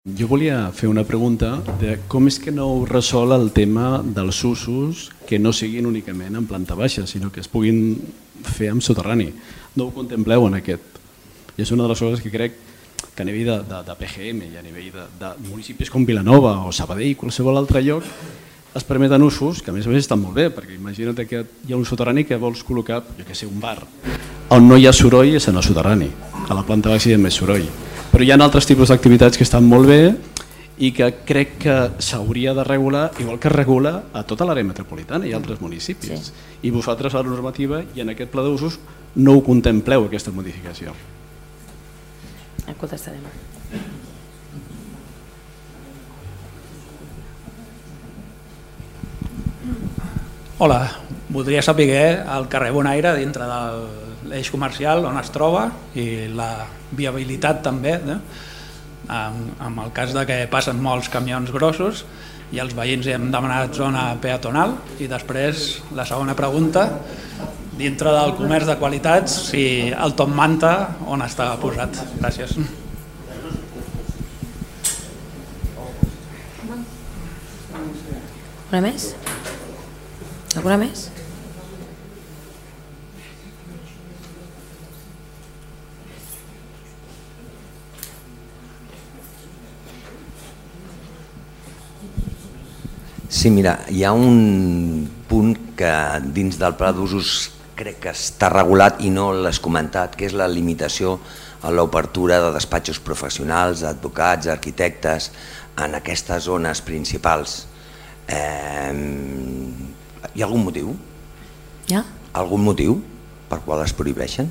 Jo volia fer una pregunta de com és que no heu resolt el tema dels usos que no siguin únicament en planta baixa, sinó que es puguin fer en soterrani. No ho contempleu en aquest. I és una de les coses que crec que a nivell de PGM i a nivell de municipis com Vilanova o Sabadell i qualsevol altre lloc es permeten usos que a més estan molt bé, perquè imagina't que hi ha un soterrani que vols col·locar, jo què sé, un bar, on no hi ha soroll és en el soterrani, a la planta baixa hi ha més soroll. Però hi ha altres tipus d'activitats que estan molt bé i que crec que s'hauria de regular, igual que es regula a tota l'àrea metropolitana i altres municipis. Sí. I vosaltres a la normativa i en aquest pla d'usos no ho contempleu, aquesta modificació. El contestarem. Hola, voldria saber el carrer Bonaire dintre de l'eix comercial on es troba i la viabilitat també, en el cas de que passen molts camions grossos i els veïns hem demanat zona peatonal. I després la segona pregunta, dintre del comerç de qualitats, si el Top Manta on està posat. Gràcies. Una més? Alguna més? Sí, mira, hi ha un punt que dins del pla d'usos crec que està regulat i no l'has comentat, que és la limitació a l'obertura de despatxos professionals, advocats, arquitectes, en aquestes zones principals. Hi ha algun motiu? Hi ha? Algun motiu per qual es prohibeixen?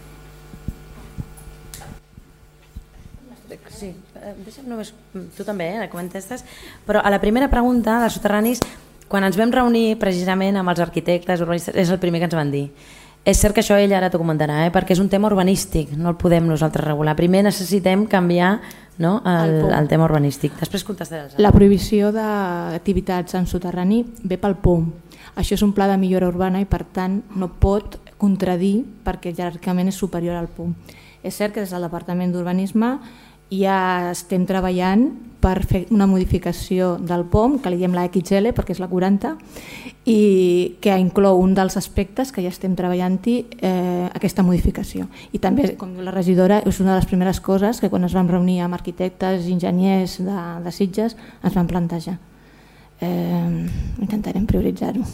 Sí, deixa'm només, tu també, contestes, però a la primera pregunta dels soterranis, quan ens vam reunir precisament amb els arquitectes, urbanistes, és el primer que ens van dir. És cert que això ell ara t'ho comentarà, perquè és un tema urbanístic, no el podem nosaltres regular. Primer necessitem canviar el tema urbanístic. Després contestaràs. La prohibició d'activitats en soterrani ve pel POM. Això és un pla de millora urbana i per tant no pot contradir perquè jeràrquicament és superior al POM. És cert que des del Departament d'Urbanisme ja estem treballant per fer una modificació del POM, que li diem la XL perquè és la 40, i que inclou un dels aspectes que ja estem treballant-hi aquesta modificació. I també, com diu la regidora, és una de les primeres coses que quan es vam reunir amb arquitectes i enginyers de Sitges ens van plantejar. Intentarem prioritzar-ho.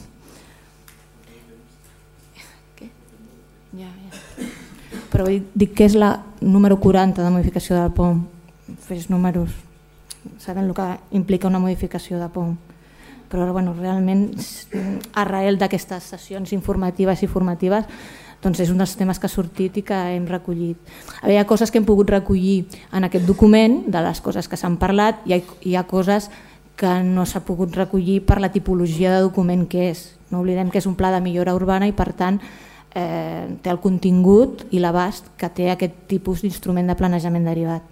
Però dic que és la número 40 de modificació del POM. Fes números, saben el que implica una modificació de POM. Però realment, arrel d'aquestes sessions informatives i formatives, doncs és un dels temes que ha sortit i que hem recollit. Hi ha coses que hem pogut recollir en aquest document, de les coses que s'han parlat, i hi ha coses que no s'ha pogut recollir per la tipologia de document que és. No oblidem que és un pla de millora urbana i per tant té el contingut i l'abast que té aquest tipus d'instrument de planejament derivat.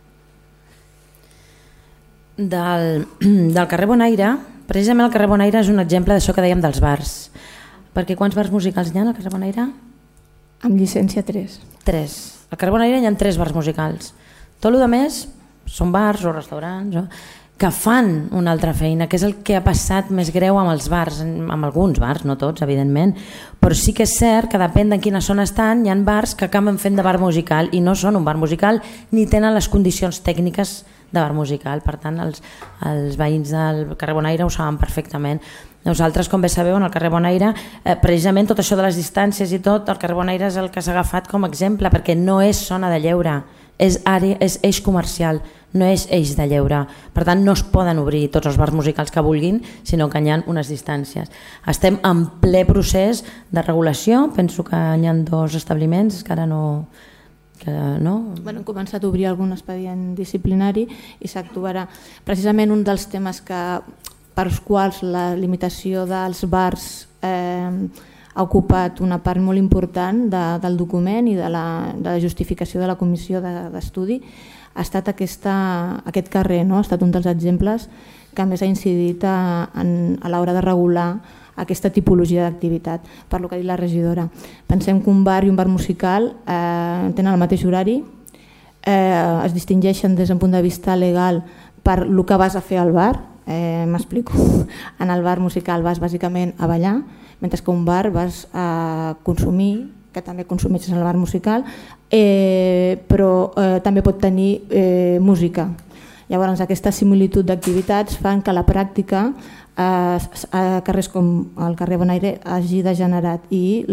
Del carrer Bonaire, precisament el carrer Bonaire és un exemple d'això que dèiem dels bars, perquè quants bars musicals hi ha al carrer Bonaire? Amb llicència 3. 3. Al carrer Bonaire hi ha 3 bars musicals. Tot el més són bars o restaurants que fan una altra feina, que és el que ha passat més greu amb els bars, amb alguns bars, no tots, evidentment, però sí que és cert que depèn de quina zona estan, hi ha bars que acaben fent de bar musical i no són un bar musical ni tenen les condicions tècniques de bar musical. Per tant, els veïns del carrer Bonaire ho saben perfectament. Nosaltres, com bé sabeu, en el carrer Bonaire, precisament tot això de les distàncies i tot, el carrer Bonaire és el que s'ha agafat com a exemple, perquè no és zona de lleure, és eix comercial, no és eix de lleure. Per tant, no es poden obrir tots els bars musicals que vulguin, sinó que hi ha unes distàncies. Estem en ple procés de regulació, penso que hi ha 2 establiments que ara no... Hem començat a obrir algun expedient disciplinari i s'actuarà. Precisament un dels temes per als quals la limitació dels bars ha ocupat una part molt important del document i de la justificació de la comissió d'estudi ha estat aquest carrer, ha estat un dels exemples que més ha incidit a l'hora de regular aquesta tipologia d'activitat, per lo que ha dit la regidora. Pensem que un bar i un bar musical tenen el mateix horari, es distingeixen des d'un punt de vista legal per el que vas a fer al bar. M'explico. En el bar musical vas bàsicament a ballar, mentre que un bar vas a consumir, que també consumeixes en el bar musical, però també pot tenir música. Llavors aquesta similitud d'activitats fan que la pràctica a carrers com el carrer Bonaire hagi degenerat i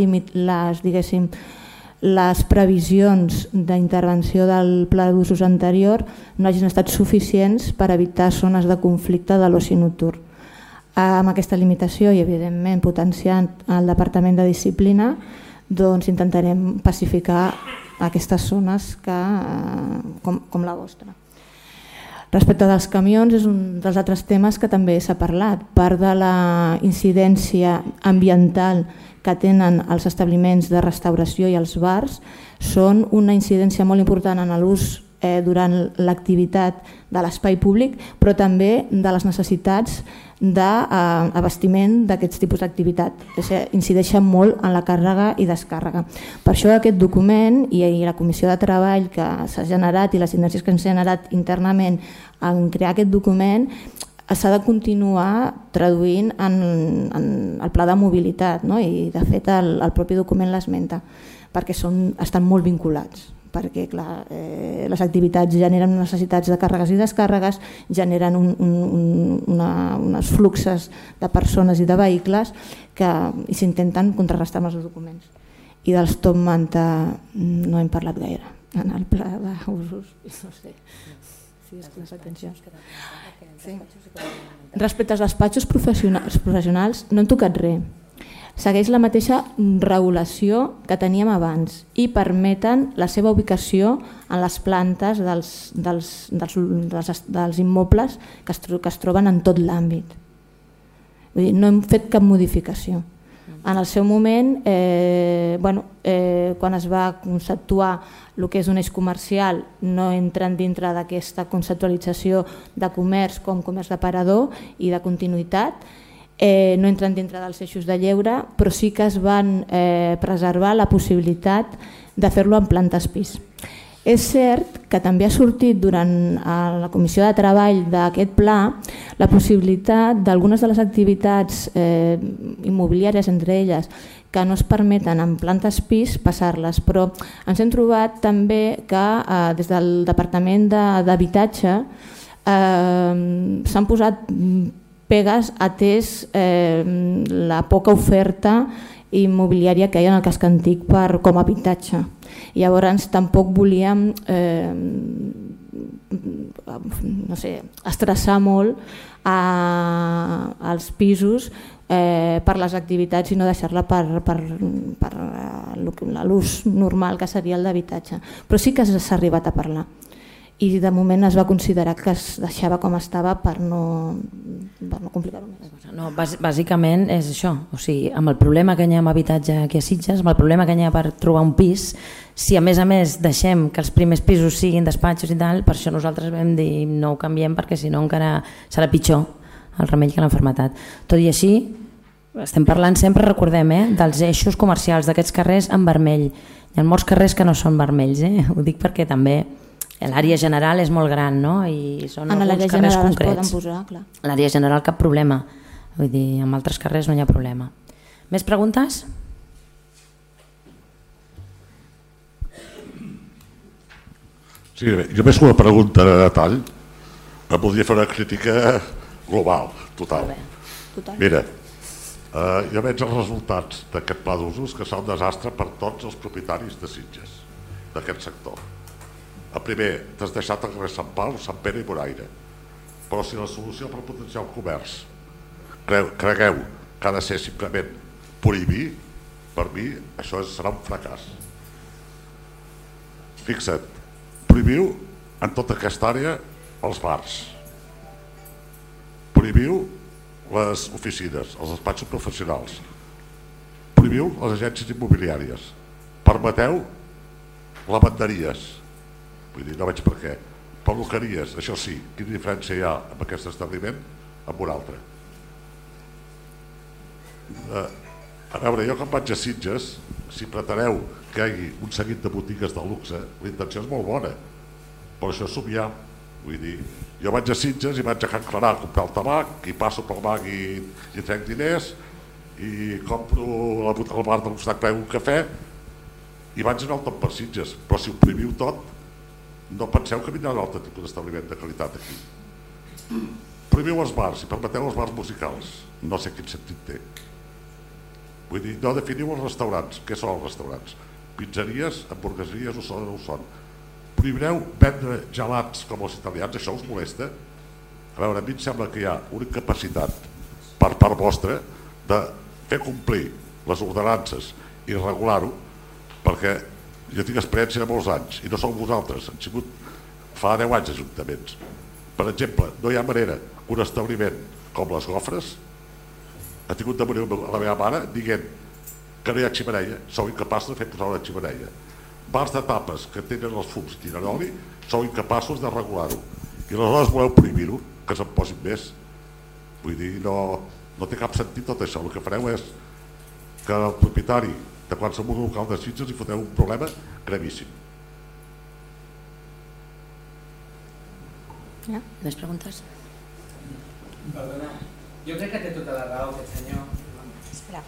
les previsions d'intervenció del pla d'usos anterior no hagin estat suficients per evitar zones de conflicte de l'oci nocturn. Amb aquesta limitació i evidentment potenciant el Departament de Disciplina, doncs intentarem pacificar aquestes zones com la vostra. Respecte dels camions, és un dels altres temes que també s'ha parlat. Part de la incidència ambiental que tenen els establiments de restauració i els bars són una incidència molt important en l'ús durant l'activitat de l'espai públic, però també de les necessitats d'abastiment d'aquests tipus d'activitat. Incideixen molt en la càrrega i descàrrega. Per això aquest document i la comissió de treball que s'ha generat i les sinergies que s'han generat internament en crear aquest document s'ha de continuar traduint en el pla de mobilitat, no? I de fet el propi document l'esmenta perquè estan molt vinculats, perquè clar, les activitats generen necessitats de càrregues i descàrregues, generen uns fluxos de persones i de vehicles i s'intenten contrarrestar amb els documents. I dels top manta no hem parlat gaire en el pla d'usos, no sé. Respecte als despatxos professionals no hem tocat res. Segueix la mateixa regulació que teníem abans i permeten la seva ubicació en les plantes dels immobles que es troben en tot l'àmbit. No hem fet cap modificació. En el seu moment, quan es va conceptuar el que és un eix comercial, no entren dintre d'aquesta conceptualització de comerç com comerç d'aparador i de continuïtat, no entren dintre dels eixos de lleure, però sí que es van preservar la possibilitat de fer-lo en plantes pis. És cert que també ha sortit durant la comissió de treball d'aquest pla la possibilitat d'algunes de les activitats immobiliàries, entre elles, que no es permeten en plantes pis passar-les, però ens hem trobat també que des del Departament d'Habitatge s'han posat pegues atès la poca oferta immobiliària que hi ha en el casc antic com a habitatge. I llavors tampoc volíem estressar molt als pisos per les activitats i no deixar-la per l'ús normal que seria el d'habitatge. Però sí que s'ha arribat a parlar i de moment es va considerar que es deixava com estava per no complicar-ho més. No, bàsicament és això, o sigui, amb el problema que hi ha amb habitatge aquí a Sitges, amb el problema que hi ha per trobar un pis, si a més deixem que els primers pisos siguin despatxos i tal, per això nosaltres vam dir no ho canviem perquè si no encara serà pitjor el remei que l'enfermetat. Tot i així, estem parlant sempre, recordem, dels eixos comercials d'aquests carrers en vermell. Hi ha molts carrers que no són vermells, ho dic perquè també l'àrea general és molt gran, no? I són alguns carrers concrets. L'àrea general cap problema, vull dir, amb altres carrers no hi ha problema. Més preguntes? Sí, jo més que una pregunta de detall, em podria fer una crítica global, total. Mira, jo veig els resultats d'aquest pla d'usos que són un desastre per tots els propietaris de Sitges, d'aquest sector. El primer, t'has deixat el carrer Sant Pau, Sant Pere i Bonaire. Però si la solució per potenciar el comerç cregueu que ha de ser simplement prohibir, per mi això serà un fracàs. Fixa't, prohibiu en tota aquesta àrea els bars, prohibiu les oficines, els despatxos professionals, prohibiu les agències immobiliàries, permeteu lavanderies, vull dir, no veig per què, perruqueries, això sí, quina diferència hi ha amb aquest establiment amb un altre. A veure, jo quan vaig a Sitges, si preteneu que hi hagi un seguit de botigues de luxe, la intenció és molt bona, però això és somiar. Vull dir, jo vaig a Sitges i vaig a Can Clarà a comprar el tabac, i passo pel banc i trec diners, i compro al bar del costat un cafè, i vaig anar al tot per Sitges. Però si ho prohibiu tot, no penseu que vindrà un altre tipus d'establiment de qualitat aquí. Prohibiu els bars i permeteu els bars musicals. No sé quin sentit té. Vull dir, no definiu els restaurants. Què són els restaurants? Pizzeries, hamburgueseries, ho són o no ho són. Prohibireu vendre gelats com els italians, això us molesta? A veure, a mi em sembla que hi ha una capacitat per part vostra de fer complir les ordenances i regular-ho, perquè jo tinc experiència de molts anys i no sou vosaltres, han sigut fa 10 anys ajuntaments. Per exemple, no hi ha manera que un establiment com les Gofres ha tingut de morir la meva mare dient que no hi ha ximeneia, sou incapaços de fer posar una ximeneia. Bars de tapes que tenen els fums i tenen oli, sou incapaços de regular-ho. I aleshores voleu prohibir-ho, que se'n posin més. Vull dir, no té cap sentit tot això. El que fareu és que el propietari de qualsevol local de Sitges hi foteu un problema gravíssim. Ja? Més preguntes? Perdona, jo crec que té tota la raó aquest senyor. Espera,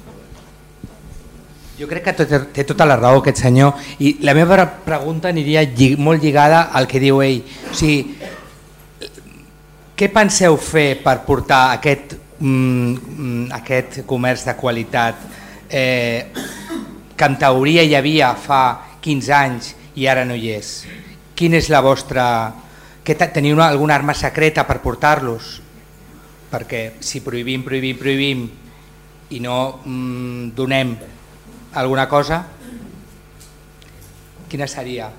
Jo crec que té tota la raó aquest senyor i la meva pregunta aniria molt lligada al que diu ell. O sigui, què penseu fer per portar aquest comerç de qualitat que en teoria hi havia fa 15 anys i ara no hi és? Quina és la vostra... Teniu alguna arma secreta per portar-los? Perquè si prohibim i no donem alguna cosa, quina seria?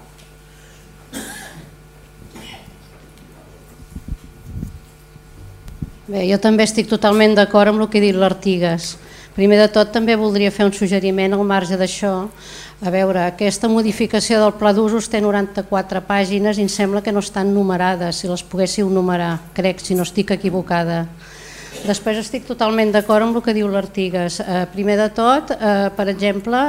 Bé, jo també estic totalment d'acord amb el que ha dit l'Artigas. Primer de tot també voldria fer un suggeriment al marge d'això. A veure, aquesta modificació del pla d'usos té 94 pàgines i em sembla que no estan numerades, si les poguéssiu numerar, crec, si no estic equivocada. Després estic totalment d'acord amb el que diu l'Artigas. Primer de tot, per exemple,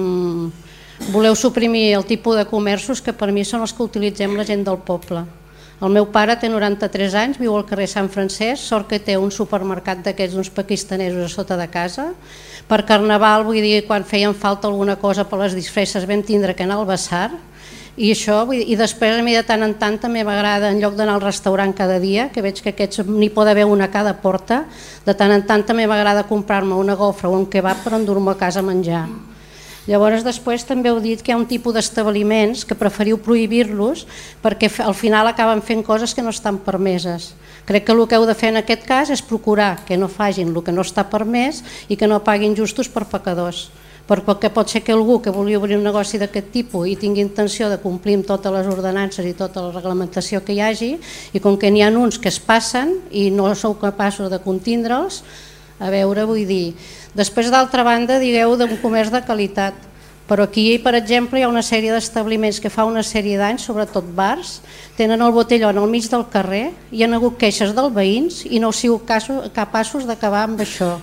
voleu suprimir el tipus de comerços que per mi són els que utilitzem la gent del poble. El meu pare té 93 anys, viu al carrer Sant Francesc, sort que té un supermercat d'aquests uns pakistanesos a sota de casa. Per Carnaval, vull dir, quan feien falta alguna cosa per les disfresses vam tindre que anar al Bassar. I això, i després a mi de tant en tant també m'agrada, en lloc d'anar al restaurant cada dia, que veig que aquests n'hi pot haver una a cada porta, de tant en tant també m'agrada comprar-me una gofra o un kebab per endur-me a casa a menjar. Llavors després també heu dit que hi ha un tipus d'establiments que preferiu prohibir-los perquè al final acaben fent coses que no estan permeses. Crec que el que heu de fer en aquest cas és procurar que no facin el que no està permès i que no paguin justos per pecadors. Perquè pot ser que algú que vulgui obrir un negoci d'aquest tipus i tingui intenció de complir amb totes les ordenances i tota la reglamentació que hi hagi, i com que n'hi ha uns que es passen i no sou capaços de contindre'ls, a veure, vull dir... Després, d'altra banda, digueu d'un comerç de qualitat, però aquí, per exemple, hi ha una sèrie d'establiments que fa una sèrie d'anys, sobretot bars, tenen el botellón al mig del carrer, hi ha hagut queixes dels veïns i no heu sigut capaços d'acabar amb això.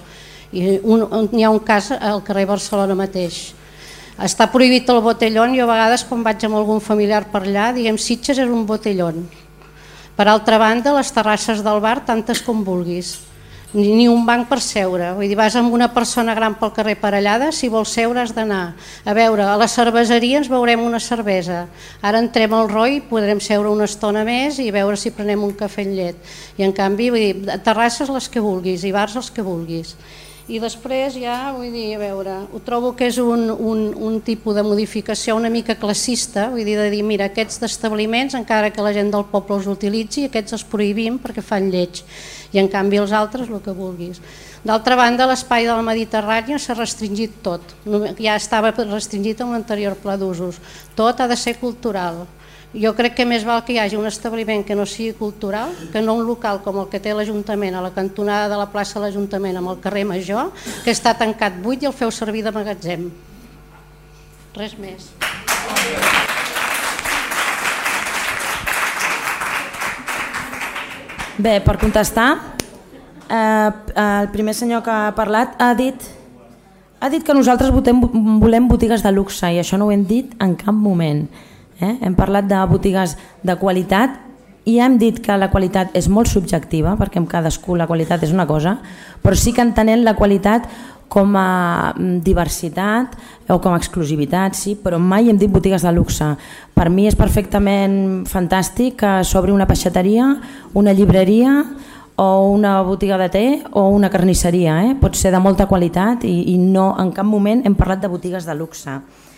N'hi ha un cas al carrer Barcelona mateix. Està prohibit el botellón i a vegades quan vaig amb algun familiar per allà, diguem, Sitges és un botellón. Per altra banda, les terrasses del bar, tantes com vulguis. Ni un banc per seure. Vull dir, vas amb una persona gran pel carrer parellada, si vols seure has d'anar. A veure, a la cerveseria ens beurem una cervesa. Ara entrem al ROI, podrem seure una estona més i veure si prenem un cafè amb llet. I en canvi, vull dir, terrasses les que vulguis i bars els que vulguis. I després ja, vull dir, a veure, ho trobo que és un tipus de modificació una mica classista, vull dir, de dir, mira, aquests establiments, encara que la gent del poble els utilitzi, aquests els prohibim perquè fan lleig, i en canvi els altres el que vulguis. D'altra banda, l'espai del Mediterrani s'ha restringit tot, ja estava restringit en l'anterior pla d'usos, tot ha de ser cultural. Jo crec que més val que hi hagi un establiment que no sigui cultural, que no un local com el que té l'Ajuntament a la cantonada de la plaça de l'Ajuntament amb el carrer Major, que està tancat buit i el feu servir de magatzem. Res més. Bé, per contestar, el primer senyor que ha parlat ha dit Ha dit que nosaltres volem botigues de luxe i això no ho hem dit en cap moment. Hem parlat de botigues de qualitat i hem dit que la qualitat és molt subjectiva perquè amb cadascú la qualitat és una cosa, però sí que entenent la qualitat com a diversitat o com a exclusivitat, sí, però mai hem dit botigues de luxe. Per mi és perfectament fantàstic que s'obri una peixateria, una llibreria o una botiga de té o una carnisseria, pot ser de molta qualitat i no, en cap moment hem parlat de botigues de luxe.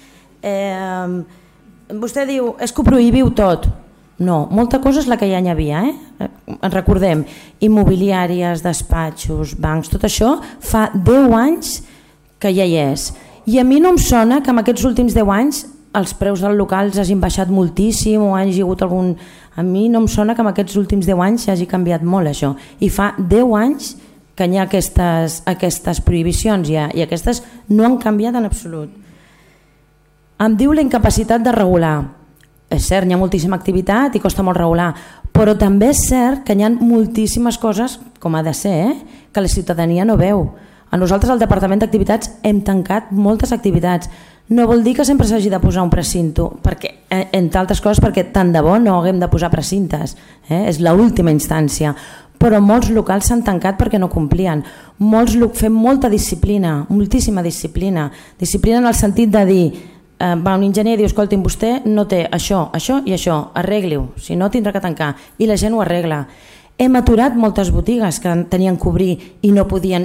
Vostè diu, és que ho prohibiu tot. No, molta cosa és la que ja n'hi havia. En recordem, immobiliàries, despatxos, bancs, tot això fa 10 anys que ja hi és. I a mi no em sona que en aquests últims 10 anys els preus dels locals hagin baixat moltíssim o hagi hagut algun... A mi no em sona que en aquests últims 10 anys hagi canviat molt això. I fa 10 anys que hi ha aquestes prohibicions i aquestes no han canviat en absolut. Em diu la incapacitat de regular. És cert, hi ha moltíssima activitat i costa molt regular, però també és cert que hi ha moltíssimes coses, com ha de ser, que la ciutadania no veu. A nosaltres al Departament d'Activitats hem tancat moltes activitats. No vol dir que sempre s'hagi de posar un precinte, perquè, entre altres coses perquè tant de bo no haguem de posar precintes, és l'última instància, però molts locals s'han tancat perquè no complien. Fem molta disciplina, moltíssima disciplina en el sentit de dir, va un enginyer i diu, escolti'm, vostè no té això, això i això, arregli-ho, si no tindrà que tancar, i la gent ho arregla. Hem aturat moltes botigues que tenien que obrir i no podien,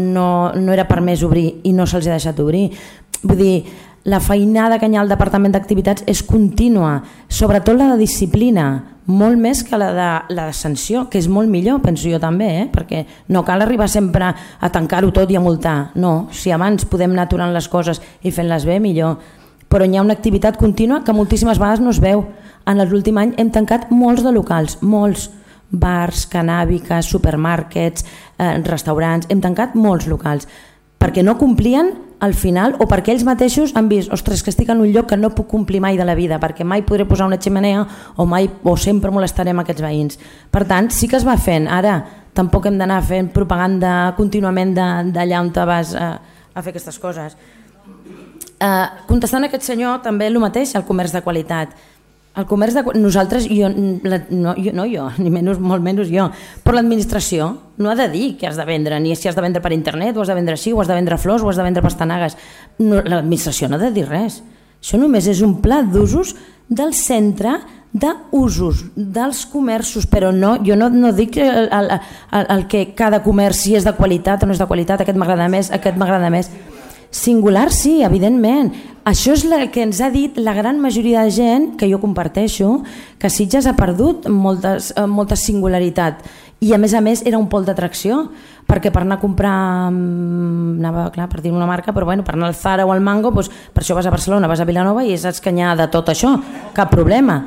no era permès obrir i no se'ls ha deixat obrir. Vull dir, la feinada que hi ha al Departament d'Activitats és contínua, sobretot la de disciplina, molt més que la de sanció, que és molt millor, penso jo també, perquè no cal arribar sempre a tancar-ho tot i a multar. No, si abans podem anar aturant les coses i fent-les bé, millor. Però hi ha una activitat contínua que moltíssimes vegades no es veu. En l'últim any hem tancat molts de locals, molts, bars, canàbiques, supermàrquets, restaurants, hem tancat molts locals, perquè no complien al final o perquè ells mateixos han vist, ostres, que estic en un lloc que no puc complir mai de la vida, perquè mai podré posar una xemeneia o sempre molestarem aquests veïns. Per tant, sí que es va fent. Ara tampoc hem d'anar fent propaganda contínuament d'allà on vas a fer aquestes coses. Contestant a aquest senyor, també el mateix, el comerç de qualitat. El comerç de nosaltres, no jo, ni molt menys jo, però l'administració no ha de dir què has de vendre, ni si has de vendre per internet, o has de vendre així, o has de vendre flors, o has de vendre pastanagues. L'administració no ha de dir res. Això només és un pla d'usos del centre d'usos dels comerços, però jo no dic el que cada comerç, si és de qualitat o no és de qualitat, aquest m'agrada més, aquest m'agrada més. Singular sí, evidentment. Això és el que ens ha dit la gran majoria de gent, que jo comparteixo, que Sitges ha perdut molta singularitat i a més era un pol d'atracció, perquè per anar a comprar, clar, per dir una marca, però per anar al Zara o al Mango, per això vas a Barcelona, vas a Vilanova i saps que n'hi ha de tot això, cap problema.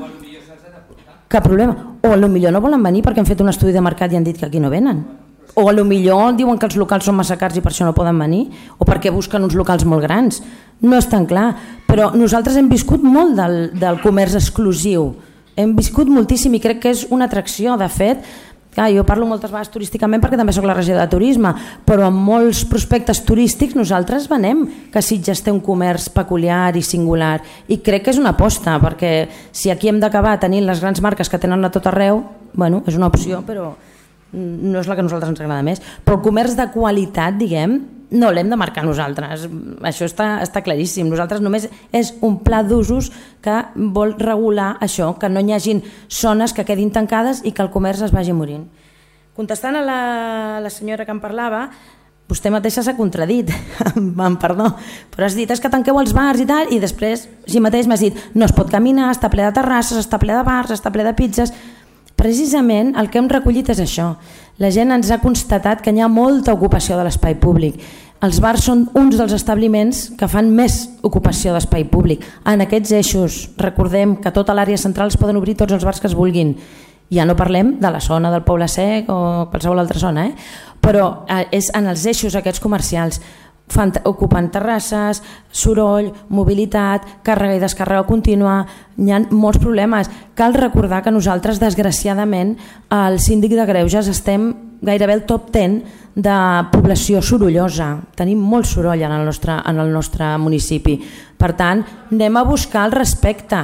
O potser no volen venir perquè han fet un estudi de mercat i han dit que aquí no venen. O potser diuen que els locals són massa cars i per això no poden venir, o perquè busquen uns locals molt grans. No és tan clar, però nosaltres hem viscut molt del comerç exclusiu, hem viscut moltíssim i crec que és una atracció. De fet, jo parlo moltes vegades turísticament perquè també soc la regió de turisme, però en molts prospectes turístics nosaltres venem que Sitges té un comerç peculiar i singular i crec que és una aposta, perquè si aquí hem d'acabar tenint les grans marques que tenen a tot arreu, és una opció, però no és la que a nosaltres ens agrada més. Però el comerç de qualitat, diguem, no l'hem de marcar nosaltres, això està claríssim. Nosaltres només és un pla d'usos que vol regular això, que no hi hagin zones que quedin tancades i que el comerç es vagi morint. Contestant a la senyora que em parlava, vostè mateixa s'ha contradit, amb perdó, però has dit és que tanqueu els bars i tal, i després així mateix m'has dit no es pot caminar, està ple de terrasses, està ple de bars, està ple de pizzas. Precisament el que hem recollit és això. La gent ens ha constatat que hi ha molta ocupació de l'espai públic. Els bars són uns dels establiments que fan més ocupació d'espai públic. En aquests eixos, recordem que a tota l'àrea central es poden obrir tots els bars que es vulguin. Ja no parlem de la zona del Poble Sec o qualsevol altra zona, però és en els eixos aquests comercials. Ocupen terrasses, soroll, mobilitat, càrrega i descàrrega contínua, hi ha molts problemes. Cal recordar que nosaltres, desgraciadament, al síndic de Greuges estem gairebé el top 10 de població sorollosa. Tenim molt soroll en el nostre municipi. Per tant, anem a buscar el respecte.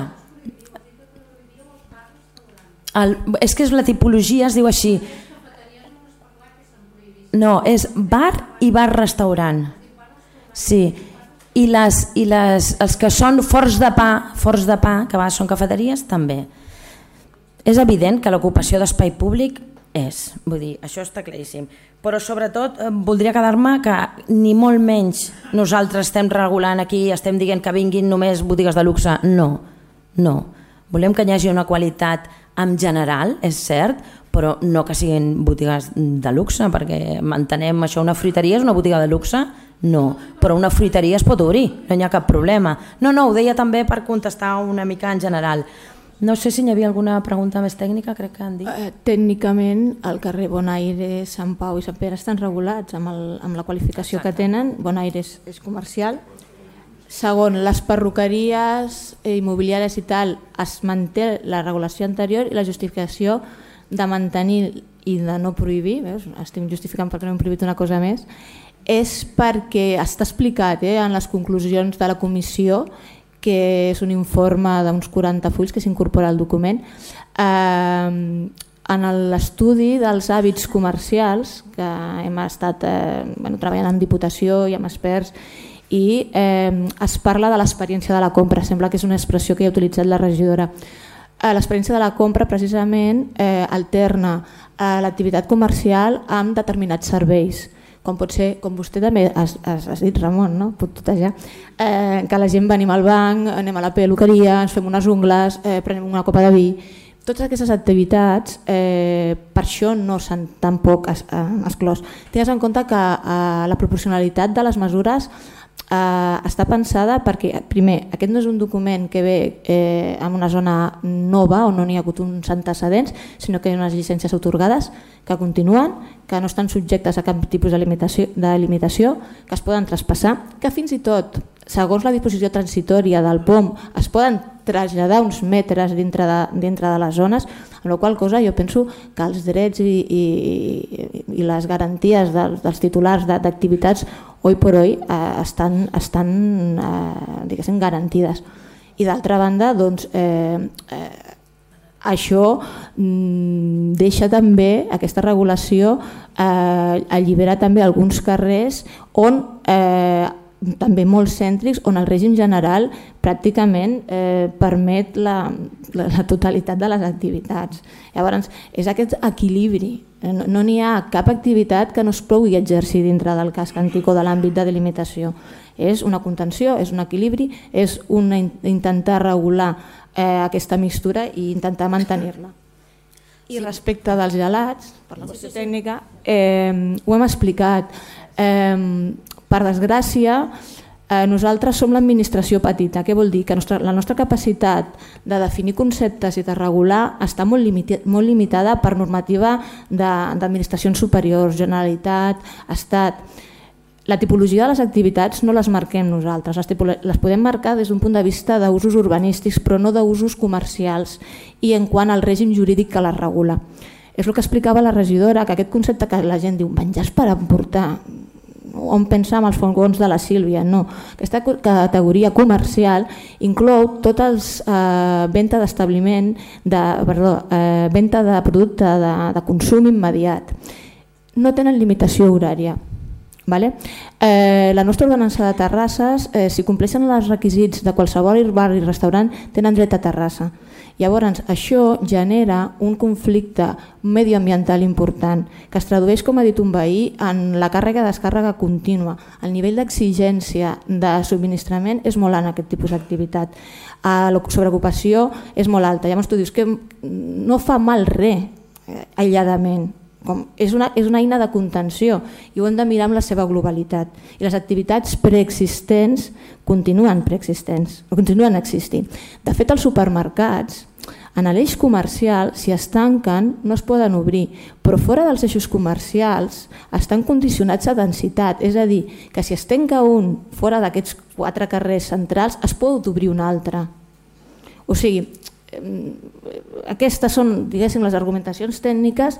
És que és la tipologia, es diu així. No, és bar i bar-restaurant. Sí. I els que són forns de pa, que a vegades són cafeteries, també. És evident que l'ocupació d'espai públic és, vull dir, això està claríssim. Però sobretot voldria quedar-me que ni molt menys nosaltres estem regulant aquí, estem dient que vinguin només botigues de luxe. No, no. Volem que hi hagi una qualitat en general, és cert, però no que siguin botigues de luxe, perquè entenem això, una fruiteria és una botiga de luxe? No, però una fruiteria es pot obrir, no hi ha cap problema. No, ho deia també per contestar una mica en general. No sé si hi havia alguna pregunta més tècnica, crec que han dit. Tècnicament, el carrer Bonaire, Sant Pau i Sant Pere estan regulats amb la qualificació que tenen. Bonaire és comercial. Segon, les perruqueries immobiliàries i tal, es manté la regulació anterior i la justificació de mantenir i de no prohibir, veus? Estic justificant perquè no hem prohibit una cosa més, és perquè està explicat en les conclusions de la comissió, que és un informe d'uns 40 fulls que s'incorpora al document, en l'estudi dels hàbits comercials, que hem estat treballant en Diputació i amb experts, i es parla de l'experiència de la compra, sembla que és una expressió que ha utilitzat la regidora. L'experiència de la compra precisament alterna l'activitat comercial amb determinats serveis, com pot ser, com vostè també has dit, Ramon, no? Pot tutejar, que la gent venim al banc, anem a la peluqueria, ens fem unes ungles, prenem una copa de vi. Totes aquestes activitats per això no s'han tampoc exclòs. Tingues en compte que la proporcionalitat de les mesures està pensada perquè, primer, aquest no és un document que ve en una zona nova on no n'hi ha hagut uns antecedents, sinó que hi ha unes llicències atorgades que continuen, que no estan subjectes a cap tipus de limitació, que es poden traspassar, que fins i tot, segons la disposició transitòria del POM, es poden traslladar uns metres dintre de les zones, amb la qual cosa jo penso que els drets i les garanties dels titulars d'activitats hoy por hoy estan diguéssim, garantides. I d'altra banda, doncs, això deixa també, aquesta regulació allibera també alguns carrers on també molt cèntrics, on el règim general pràcticament permet la totalitat de les activitats. Llavors, és aquest equilibri. No n'hi ha cap activitat que no es pugui exercir dintre del casc antic o de l'àmbit de delimitació. És una contenció, és un equilibri, és intentar regular aquesta mixtura i intentar mantenir-la. I respecte dels gelats, per la qüestió tècnica, ho hem explicat. Per desgràcia, nosaltres som l'administració petita. Què vol dir? Que la nostra capacitat de definir conceptes i de regular està molt limitada per normativa d'administracions superiors, Generalitat, Estat. La tipologia de les activitats no les marquem nosaltres, les podem marcar des d'un punt de vista d'usos urbanístics, però no d'usos comercials i en quant al règim jurídic que les regula. És el que explicava la regidora, que aquest concepte que la gent diu menjars per emportar, on pensa amb els fogons de la Sílvia, no. Aquesta categoria comercial inclou tots els venda d'establiment, venda de producte de consum immediat. No tenen limitació horària. La nostra ordenança de terrasses, si compleixen els requisits de qualsevol bar i restaurant, tenen dret a terrassa. Llavors, això genera un conflicte medioambiental important, que es tradueix, com ha dit un veí, en la càrrega i descàrrega contínua. El nivell d'exigència de subministrament és molt alt en aquest tipus d'activitat. La sobreocupació és molt alta. Llavors tu dius que no fa mal res aïlladament. És una eina de contenció i ho hem de mirar amb la seva globalitat. I les activitats preexistents continuen existint. De fet, els supermercats, en l'eix comercial, si es tanquen, no es poden obrir, però fora dels eixos comercials estan condicionats a densitat, és a dir, que si es tanca un fora d'aquests 4 carrers centrals, es pot obrir un altre. O sigui, aquestes són, diguéssim, les argumentacions tècniques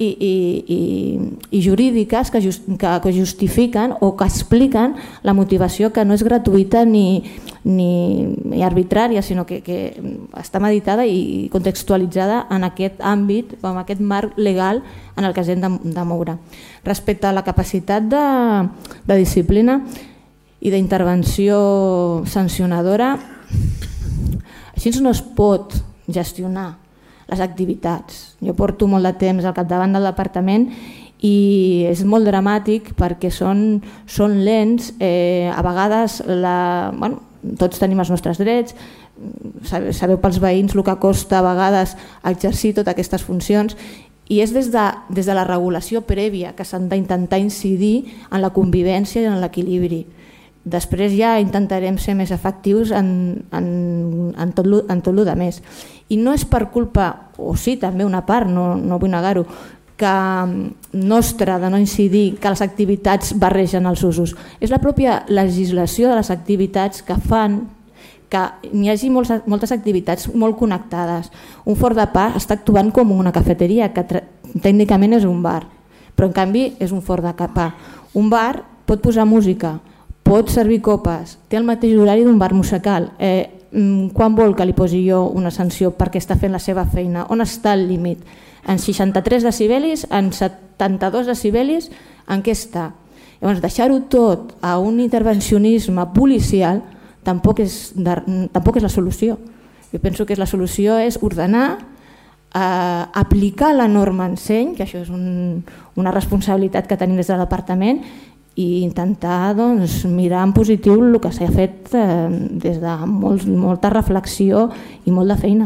i jurídiques que justifiquen o que expliquen la motivació, que no és gratuïta ni arbitrària, sinó que està meditada i contextualitzada en aquest àmbit, en aquest marc legal en el que ens hem de moure. Respecte a la capacitat de disciplina i d'intervenció sancionadora, així no es pot gestionar les activitats. Jo porto molt de temps al capdavant del departament i és molt dramàtic perquè són lents, a vegades tots tenim els nostres drets, sabeu pels veïns el que costa a vegades exercir totes aquestes funcions, i és des de la regulació prèvia que s'han d'intentar incidir en la convivència i en l'equilibri. Després ja intentarem ser més efectius en tot el que més. I no és per culpa, o sí, també una part, no vull negar-ho, nostra de no incidir que les activitats barregen els usos. És la pròpia legislació de les activitats que fan que n'hi hagi moltes activitats molt connectades. Un forn de pa està actuant com una cafeteria, que tècnicament és un bar, però en canvi és un forn de pa. Un bar pot posar música, pot servir copes, té el mateix horari d'un bar musical. Quan vol que li posi jo una sanció perquè està fent la seva feina? On està el límit? En 63 decibelis, en 72 decibelis, en què està? Llavors, deixar-ho tot a un intervencionisme policial tampoc és la solució. Jo penso que la solució és ordenar, aplicar la norma enseny, que això és una responsabilitat que tenim des del departament, i intentar mirar en positiu el que s'ha fet des de molta reflexió i molt de feina.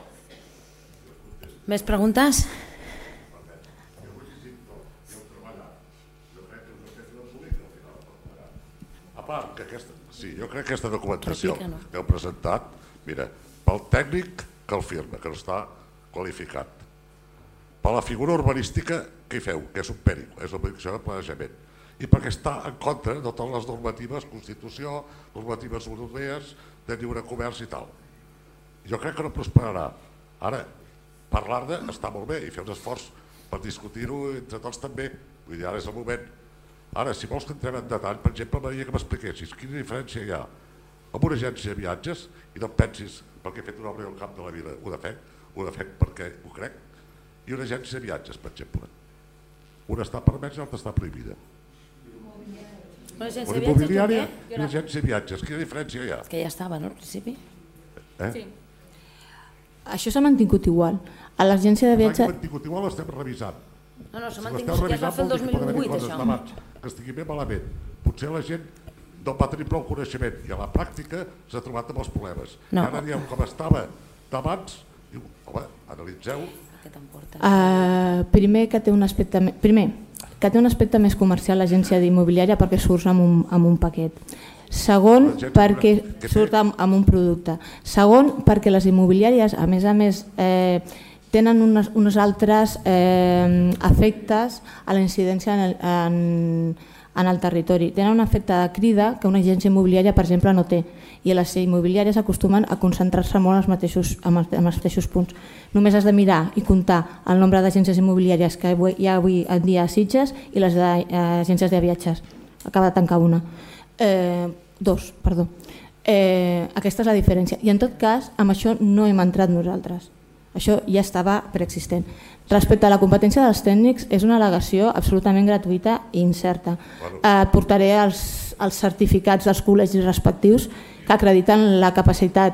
Més preguntes? A part que jo crec que aquesta documentació que heu presentat, mira, pel tècnic que el firma, que no està qualificat, per la figura urbanística que hi feu, que és un pèric, és la modificació de planejament, i perquè està en contra de totes les normatives, Constitució, normatives europees, de lliure comerç i tal. Jo crec que no prosperarà. Ara, parlar-ne està molt bé i fer un esforç per discutir-ho entre tots també, vull dir, ara és el moment. Ara, si vols que entrem en detall, per exemple, m'agradaria que m'expliquessis quina diferència hi ha amb una agència de viatges, i no et pensis perquè he fet una obra al camp de la vila, ho de fet perquè ho crec, i una agència de viatges, per exemple. Una està permesa i l'altra està prohibida. Una immobiliària i una agència de viatges. Quina diferència hi ha? Que ja estava, no, al principi? Sí. Això s'ha mantingut igual. A l'agència de viatges... S'ha mantingut igual, l'estem revisant. No, s'ha mantingut, ja es va fer el 2008, això. Que estigui bé malament. Potser la gent no va tenir prou coneixement i a la pràctica s'ha trobat amb els problemes. Ara diem com estava d'abans, diu, home, analitzeu. Primer, que té un aspecte més comercial l'agència d'immobiliària perquè surts amb un paquet. Segon, perquè surt amb un producte. Segon, perquè les immobiliàries, a més, tenen uns altres efectes a la incidència en el territori. Tenen un efecte de crida que una agència immobiliària, per exemple, no té. I les immobiliàries acostumen a concentrar-se molt en els mateixos punts. Només has de mirar i comptar el nombre d'agències immobiliàries que hi ha avui en dia a Sitges i les agències de viatges. Acaba de tancar una. Dos, perdó. Aquesta és la diferència. I en tot cas, amb això no hem entrat nosaltres. Això ja estava preexistent. Respecte a la competència dels tècnics, és una al·legació absolutament gratuïta i incerta. Portaré els certificats dels col·legis respectius que acrediten la capacitat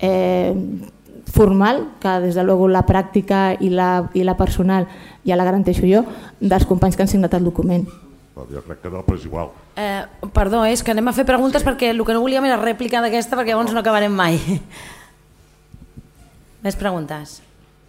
formal, que des de luego la pràctica i la personal ja la garanteixo jo, dels companys que han signat el document. Jo crec que no, però és igual. Perdó, és que anem a fer preguntes perquè el que no volíem era rèplica d'aquesta perquè llavors no acabarem mai. Més preguntes?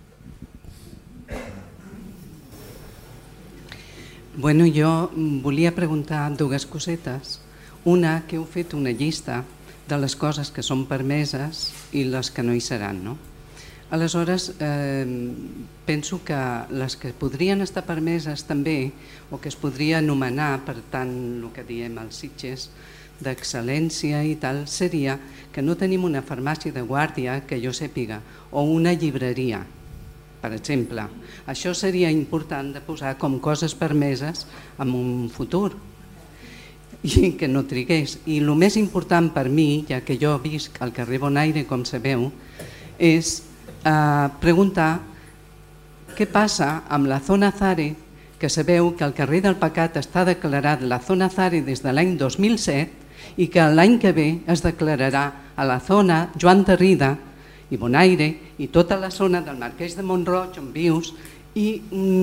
Bueno, jo volia preguntar dues cosetes. Una, que heu fet una llista de les coses que són permeses i les que no hi seran, no? Aleshores, penso que les que podrien estar permeses també, o que es podria anomenar, per tant, el que diem als Sitges, d'excel·lència i tal, seria que no tenim una farmàcia de guàrdia que jo sàpiga, o una llibreria. per exemple. Això seria important de posar com coses permeses en un futur i que no trigués. I el més important per mi, ja que jo visc al carrer Bonaire, com sabeu, és preguntar què passa amb la zona Zare, que sabeu que el carrer del Pecat està declarat la zona Zare des de l'any 2007 i que l'any que ve es declararà a la zona Joan Tarrida i Bonaire i tota la zona del Marquès de Mont-roig on vius i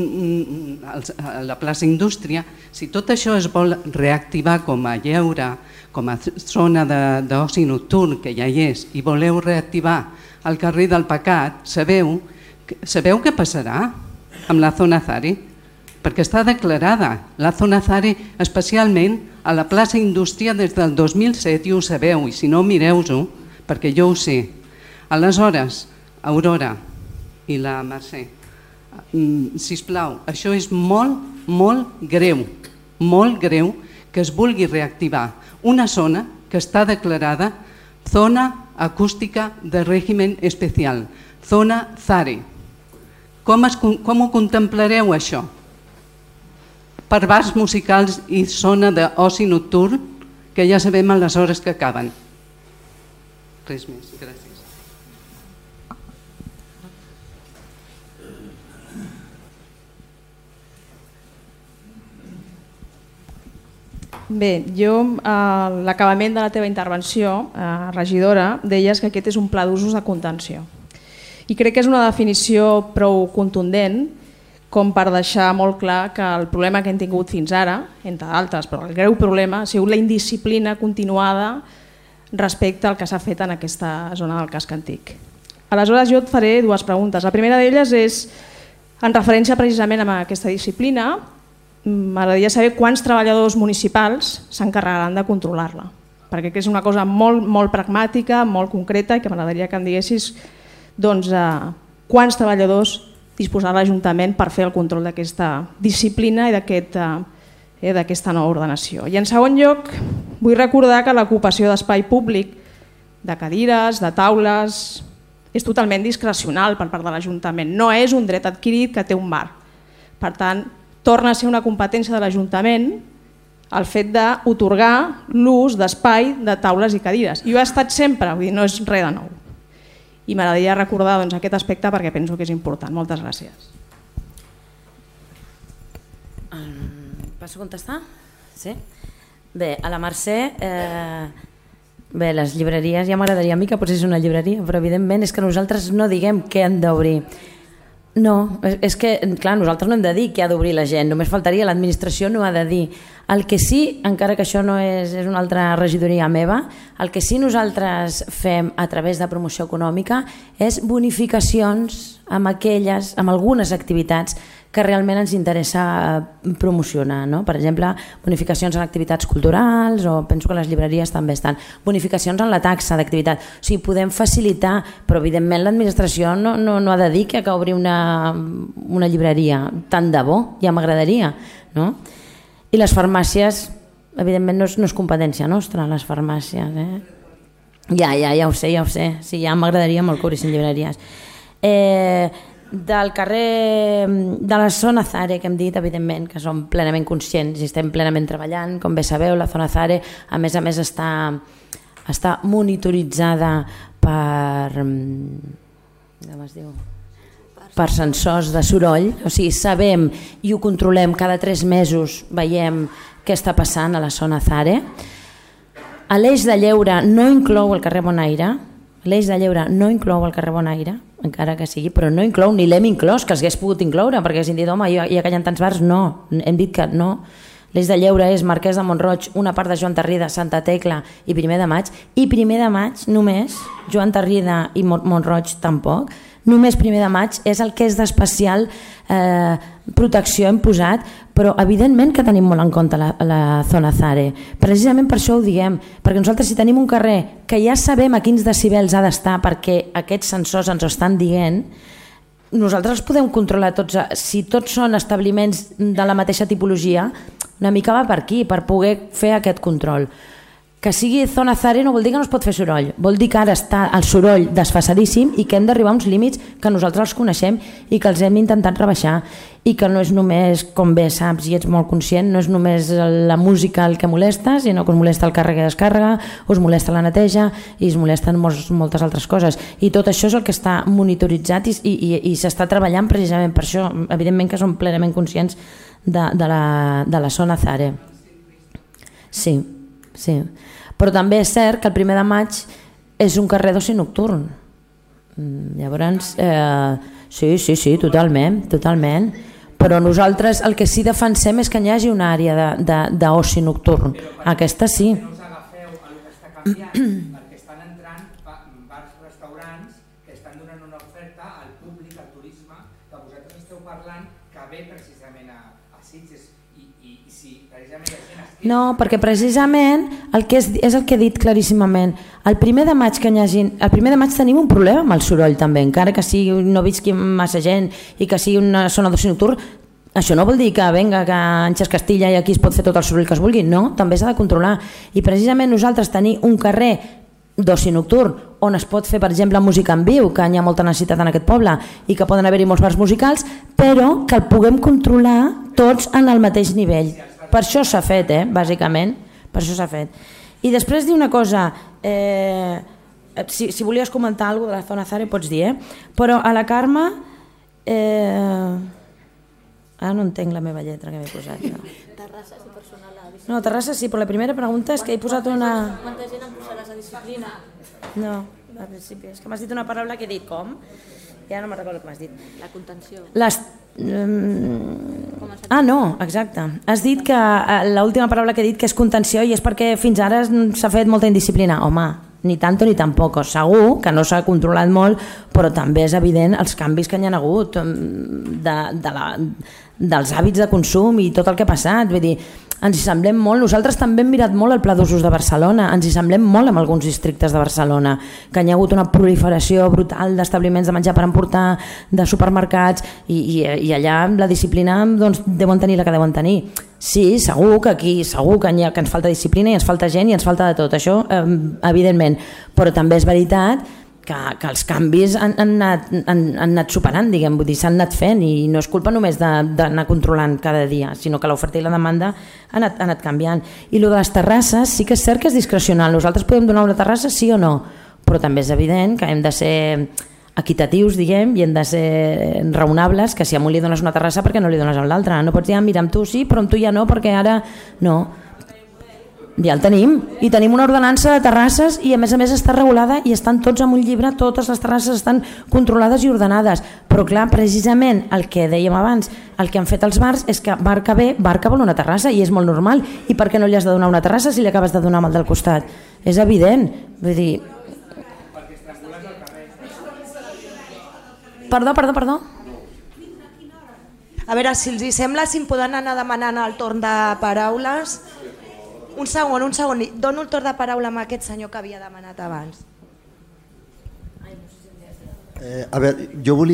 la plaça Indústria. Si tot això es vol reactivar com a lleure, com a zona d'oci nocturn, que ja hi és, i voleu reactivar el carrer del Pecat, sabeu què passarà amb la zona Zare? Perquè està declarada la zona Zare especialment a la plaça Indústria des del 2007 i ho sabeu, i si no mireu-ho, perquè jo ho sé. Aleshores, Aurora i la Mercè, sisplau, això és molt greu que es vulgui reactivar una zona que està declarada zona acústica de règim especial, zona Zare. Com ho contemplareu això? Per bars musicals i zona d'oci nocturn, que ja sabem a les hores que acaben. Res més, gràcies. Bé, jo a l'acabament de la teva intervenció, regidora, deies que aquest és un pla d'usos de contenció. I crec que és una definició prou contundent com per deixar molt clar que el problema que hem tingut fins ara, entre d'altres, però el greu problema ha sigut la indisciplina continuada respecte al que s'ha fet en aquesta zona del casc antic. Aleshores jo et faré dues preguntes. La primera d'elles és, en referència precisament a aquesta disciplina, m'agradaria saber quants treballadors municipals s'encarregaran de controlar-la, perquè és una cosa molt pragmàtica, molt concreta, i que m'agradaria que em diguessis quants treballadors disposarà l'Ajuntament per fer el control d'aquesta disciplina i d'aquesta nova ordenació. I en segon lloc, vull recordar que l'ocupació d'espai públic, de cadires, de taules, és totalment discrecional per part de l'Ajuntament. No és un dret adquirit que té un bar. Per tant, torna a ser una competència de l'Ajuntament el fet d'atorgar l'ús d'espai de taules i cadires. I ho ha estat sempre, vull dir, no és res de nou. I m'agradaria recordar aquest aspecte perquè penso que és important. Moltes gràcies. Passo a contestar? Sí? Bé, a la Mercè, bé, les llibreries, ja m'agradaria a mi que posés una llibreria, però evidentment és que nosaltres no diguem què han d'obrir. No, és que, clar, nosaltres no hem de dir què ha d'obrir la gent, només faltaria, l'administració no ha de dir. El que sí, encara que això no és una altra regidoria meva, el que sí nosaltres fem a través de promoció econòmica és bonificacions amb algunes activitats que realment ens interessa promocionar. Per exemple, bonificacions en activitats culturals, o penso que les llibreries també estan, bonificacions en la taxa d'activitat. O sigui, podem facilitar, però evidentment l'administració no ha de dir que cal obrir una llibreria. Tant de bo, ja m'agradaria. I les farmàcies, evidentment no és competència nostra, les farmàcies. Ja ho sé. Sí, ja m'agradaria molt que obrissin llibreries. Del carrer de la zona Zare, que hem dit, evidentment, que som plenament conscients i estem plenament treballant. Com bé sabeu, la zona Zare, a més està monitoritzada per sensors de soroll, o sigui, sabem i ho controlem cada 3 mesos, veiem què està passant a la zona Zare. L'eix de lleure no inclou el carrer Bonaire, encara que sigui, però no inclou, ni l'hem inclòs, que s'hagués pogut incloure, perquè s'han dit, home, ja que hi ha tants bars, no, hem dit que no. L'eix de lleure és Marquès de Mont-roig, una part de Joan Tarrida, Santa Tecla i Primer de Maig, i Primer de Maig només, Joan Tarrida i Mont-roig tampoc, només Primer de Maig és el que és d'especial protecció hem posat, però evidentment que tenim molt en compte la zona Zare. Precisament per això ho diem, perquè nosaltres si tenim un carrer que ja sabem a quins decibels ha d'estar perquè aquests sensors ens ho estan dient, nosaltres els podem controlar tots. Si tots són establiments de la mateixa tipologia, una mica va per aquí, per poder fer aquest control. Que sigui zona zare no vol dir que no es pot fer soroll, vol dir que ara està el soroll desfasadíssim i que hem d'arribar a uns límits que nosaltres els coneixem i que els hem intentat rebaixar, i que no és només, com bé saps i ets molt conscient, no és només la música el que molesta, sinó que us molesta el càrrega i descàrrega, us molesta la neteja i es molesten moltes altres coses, i tot això és el que està monitoritzat i s'està treballant precisament per això. Evidentment que som plenament conscients de la zona zare. Sí, però també és cert que el 1 de maig és un carrer d'oci nocturn. Llavors, sí, totalment. Però nosaltres el que sí defensem és que hi hagi una àrea d'oci nocturn. Aquesta sí. No us agafeu a el que està canviant, perquè estan entrant bars, restaurants que estan donant una oferta al públic, al turisme, que vosaltres esteu parlant que ve precisament a Sitges i si precisament la gent es... No, perquè precisament és el que he dit claríssimament. El 1 de maig tenim un problema amb el soroll també, encara que no visqui massa gent i que sigui una zona d'oci nocturn. Això no vol dir que venga, que Anxes Castilla i aquí es pot fer tot el soroll que es vulgui, no, també s'ha de controlar. I precisament nosaltres tenir un carrer d'oci nocturn on es pot fer, per exemple, música en viu, que hi ha molta necessitat en aquest poble i que poden haver-hi molts bars musicals, però que el puguem controlar tots en el mateix nivell. Per això s'ha fet, bàsicament, per això s'ha fet. I després dir una cosa, si volies comentar alguna cosa de la zona zare pots dir, però a la Carme, ara no entenc la meva lletra que m'he posat. Terrasses i personal a disciplina. No, Terrassa sí, però la primera pregunta és que he posat una... Quanta gent em posaràs a disciplina? No, al principi, és que m'has dit una paraula que he dit com, i ara no me'n recordo com has dit. La contenció. No, exacte. Has dit que l'última paraula que he dit que és contenció i és perquè fins ara s'ha fet molta indisciplina. Home, ni tanto ni tampoc. Segur que no s'ha controlat molt, però també és evident els canvis que hi ha hagut dels hàbits de consum i tot el que ha passat. Vull dir, ens hi semblem molt, nosaltres també hem mirat molt el Pla d'Usos de Barcelona, ens hi semblem molt amb alguns districtes de Barcelona, que hi ha hagut una proliferació brutal d'establiments de menjar per emportar, de supermercats, i allà la disciplina deuen tenir la que deuen tenir. Sí, segur que aquí que ens falta disciplina i ens falta gent i ens falta de tot, això evidentment, però també és veritat que els canvis han anat superant, diguem, vull dir, s'han anat fent i no és culpa només d'anar controlant cada dia, sinó que l'oferta i la demanda han anat canviant. I el de les terrasses sí que és cert que és discrecional, nosaltres podem donar una terrassa sí o no, però també és evident que hem de ser equitatius, diguem, i hem de ser raonables, que si a un li dones una terrassa, per què no li dones a l'altre? No pots dir, mira, amb tu sí, però amb tu ja no, perquè ara no. Ja el tenim, i tenim una ordenança de terrasses i a més està regulada i estan tots en un llibre, totes les terrasses estan controlades i ordenades, però clar, precisament el que dèiem abans, el que han fet els bars és que bar que ve, bar que vol una terrassa, i és molt normal, i per què no li has de donar una terrassa si li acabes de donar amb el del costat? És evident, vull dir... Perdó? A veure, si els hi sembla, si em poden anar demanant el torn de paraules... Un segon, dono el torn de paraula amb aquest senyor que havia demanat abans. A veure,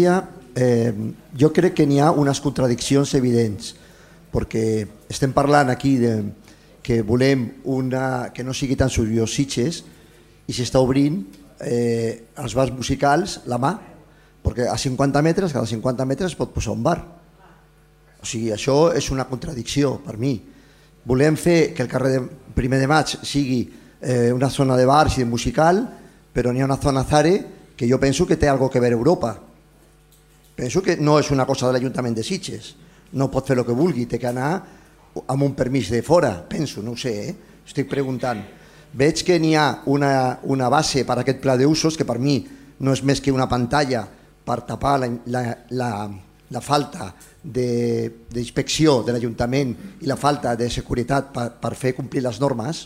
jo crec que n'hi ha unes contradiccions evidents, perquè estem parlant aquí que volem que no sigui tan seriós Sitges i s'està obrint els bars musicals la mà, perquè a 50 metres, cada 50 metres es pot posar un bar. O sigui, això és una contradicció per mi. Volem fer que el carrer 1 de maig sigui una zona de bars i de musical, però n'hi ha una zona zare que jo penso que té alguna cosa a veure Europa. Penso que no és una cosa de l'Ajuntament de Sitges. No pot fer el que vulgui, té que anar amb un permís de fora, penso, no ho sé, estic preguntant. Veig que n'hi ha una base per a aquest pla d'usos que per mi no és més que una pantalla per tapar la falta d'inspecció de l'Ajuntament i la falta de seguretat per fer complir les normes.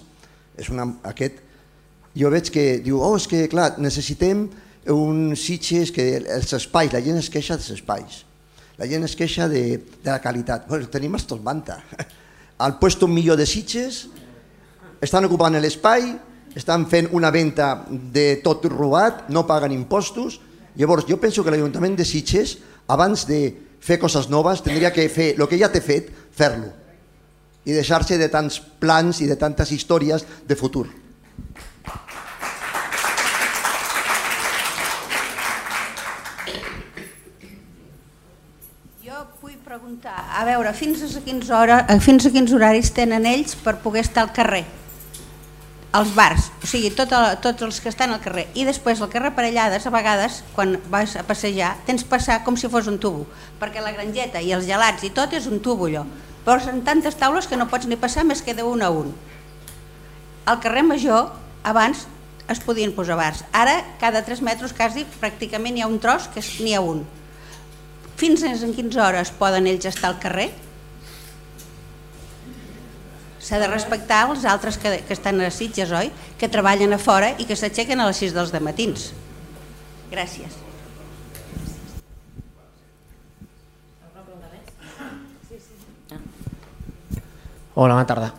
Jo veig que diu, és que clar, necessitem un Sitges que els espais, la gent es queixa dels espais, la gent es queixa de la qualitat. Tenim estos manta. Al puesto millor de Sitges estan ocupant l'espai, estan fent una venda de tot robat, no paguen impostos. Llavors jo penso que l'Ajuntament de Sitges, abans de fer coses noves, tindria que fer el que ja té fet, fer-lo, i deixar-se de tants plans i de tantes històries de futur. Jo vull preguntar, a veure, fins a quins horaris tenen ells per poder estar al carrer, als bars, o sigui, tots els que estan al carrer. I després al carrer Parellades, a vegades, quan vas a passejar, tens que passar com si fos un tubo, perquè la grangeta i els gelats i tot és un tubo allò. Però són tantes taules que no pots ni passar més que d'un a un. Al carrer Major, abans es podien posar bars. Ara, cada 3 metres quasi, pràcticament hi ha un tros que n'hi ha un. Fins a quines hores poden ells estar al carrer? S'ha de respectar els altres que estan a Sitges, oi? Que treballen a fora i que s'aixequen a les 6 dels matins. Gràcies. Hola, bona tarda.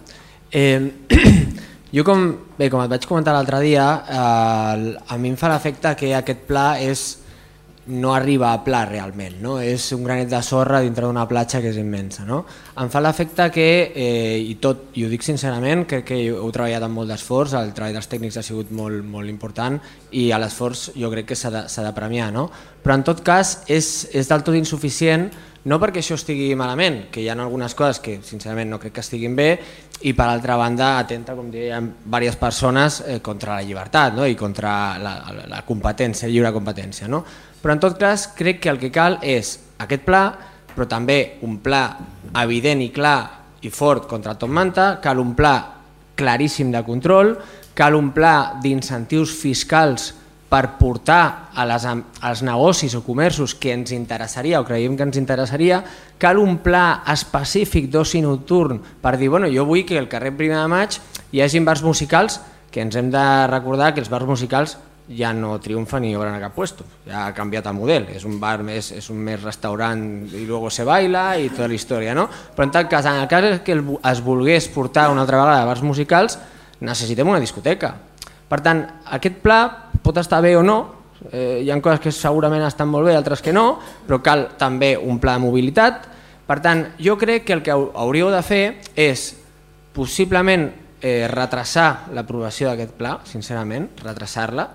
Jo, com et vaig comentar l'altre dia, a mi em fa l'efecte que aquest pla no arriba a pla realment, no? És un granet de sorra dintre d'una platja que és immensa. No? Em fa l'efecte que, i ho dic sincerament, crec que heu treballat amb molt d'esforç, el treball dels tècnics ha sigut molt, molt important i l'esforç jo crec que s'ha de premiar, no? Però en tot cas és del tot insuficient, no perquè això estigui malament, que hi ha algunes coses que sincerament no crec que estiguin bé, i per altra banda atenta, com deien diverses persones, contra la llibertat, no? I contra la competència, lliure competència. No? Però en tot cas crec que el que cal és aquest pla, però també un pla evident i clar i fort contra el top manta, cal un pla claríssim de control, cal un pla d'incentius fiscals per portar als negocis o comerços que ens interessaria o creiem que ens interessaria, cal un pla específic d'oci nocturn per dir, bueno, jo vull que al carrer 1 de Maig hi hagi bars musicals, que ens hem de recordar que els bars musicals ja no triomfen ni obren a cap puesto, ja ha canviat el model, és un bar més, és un més restaurant i luego se baila i tota la història, no? Però en tot cas, en el cas que es volgués portar una altra vegada a bars musicals, necessitem una discoteca. Per tant, aquest pla pot estar bé o no, hi ha coses que segurament estan molt bé, altres que no, però cal també un pla de mobilitat. Per tant, jo crec que el que hauríeu de fer és possiblement retrasar l'aprovació d'aquest pla, sincerament, retrasar-la,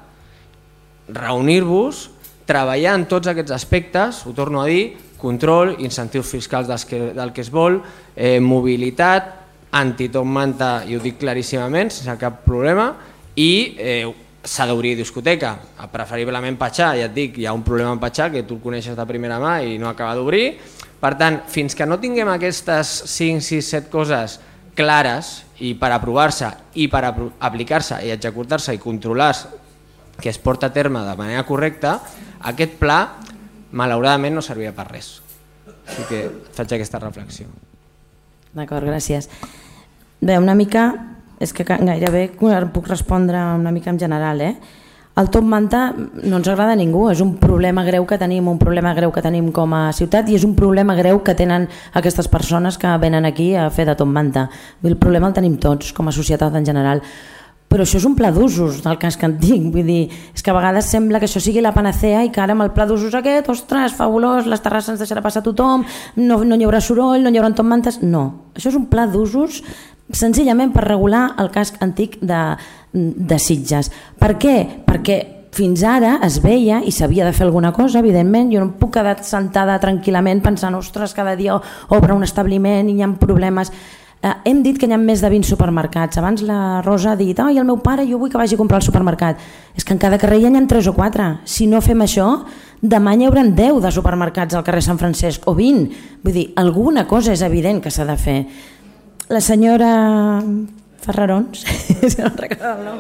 reunir-vos, treballar en tots aquests aspectes, ho torno a dir, control, incentius fiscals del que es vol, mobilitat, anti-top manta, i ho dic claríssimament, sense cap problema, i s'ha d'obrir discoteca, preferiblement Patxà, ja et dic, hi ha un problema amb Patxà que tu el coneixes de primera mà i no acaba d'obrir. Per tant, fins que no tinguem aquestes 5, 6, 7 coses clares i per aprovar-se i per aplicar-se i executar-se i controlar que es porta a terme de manera correcta, aquest pla malauradament no servirà per res. Així que faig aquesta reflexió. D'acord, gràcies. Bé, una mica... És que gairebé puc respondre una mica en general. El top manta no ens agrada a ningú, és un problema greu que tenim, com a ciutat, i és un problema greu que tenen aquestes persones que venen aquí a fer de top manta. El problema el tenim tots, com a societat en general. Però això és un pla d'usos del casc antic, vull dir, és que a vegades sembla que això sigui la panacea i que ara amb el pla d'usos aquest, ostres, fabulós, les terrasses ens deixarà passar tothom, no hi haurà soroll, no hi haurà top mantes... No, això és un pla d'usos senzillament per regular el casc antic de Sitges. Per què? Perquè fins ara es veia i s'havia de fer alguna cosa, evidentment. Jo no em puc quedar sentada tranquil·lament pensant, ostres, cada dia obre un establiment i hi ha problemes. Hem dit que hi ha més de 20 supermercats. Abans la Rosa ha dit, i el meu pare jo vull que vagi a comprar al supermercat. És que en cada carrer hi ha 3 o 4. Si no fem això, demà hi haurà 10 de supermercats al carrer Sant Francesc o 20. Vull dir, alguna cosa és evident que s'ha de fer. La senyora Ferrarons, si no recordo el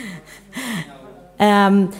nom,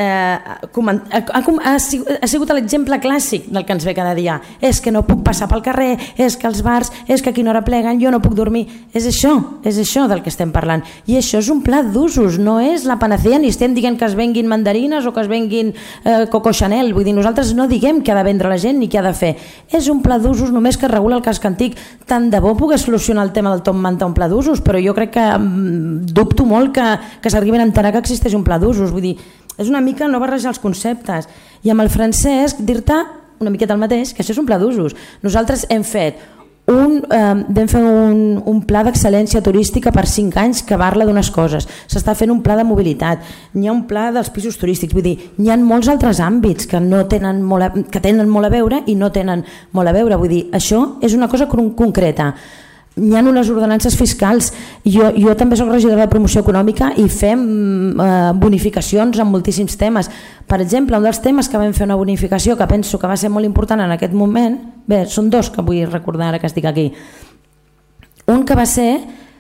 ha sigut l'exemple clàssic del que ens ve cada dia. És que no puc passar pel carrer, és que els bars, és que a quina hora pleguen, jo no puc dormir. És això del que estem parlant. I això és un pla d'usos, no és la panacea, ni estem dient que es venguin mandarines o que es venguin Coco Chanel. Vull dir, nosaltres no diguem què ha de vendre la gent ni què ha de fer. És un pla d'usos només que regula el casc antic. Tant de bo pogués solucionar el tema del top manta un pla d'usos, però jo crec que dubto molt que s'arribin a enterar que existeix un pla d'usos. Vull dir, és una mica no barrejar els conceptes. I amb el Francesc dir-te una miqueta el mateix, que això és un pla d'usos. Nosaltres hem fet Vam fer un pla d'excel·lència turística per 5 anys que parla d'unes coses. S'està fent un pla de mobilitat, n'hi ha un pla dels pisos turístics, vull dir, n'hi ha molts altres àmbits que tenen molt a veure i no tenen molt a veure, vull dir, això és una cosa concreta. Hi ha unes ordenances fiscals, jo també soc regidora de promoció econòmica i fem bonificacions en moltíssims temes. Per exemple, un dels temes que vam fer una bonificació que penso que va ser molt important en aquest moment, bé, són dos que vull recordar ara que estic aquí. Un que va ser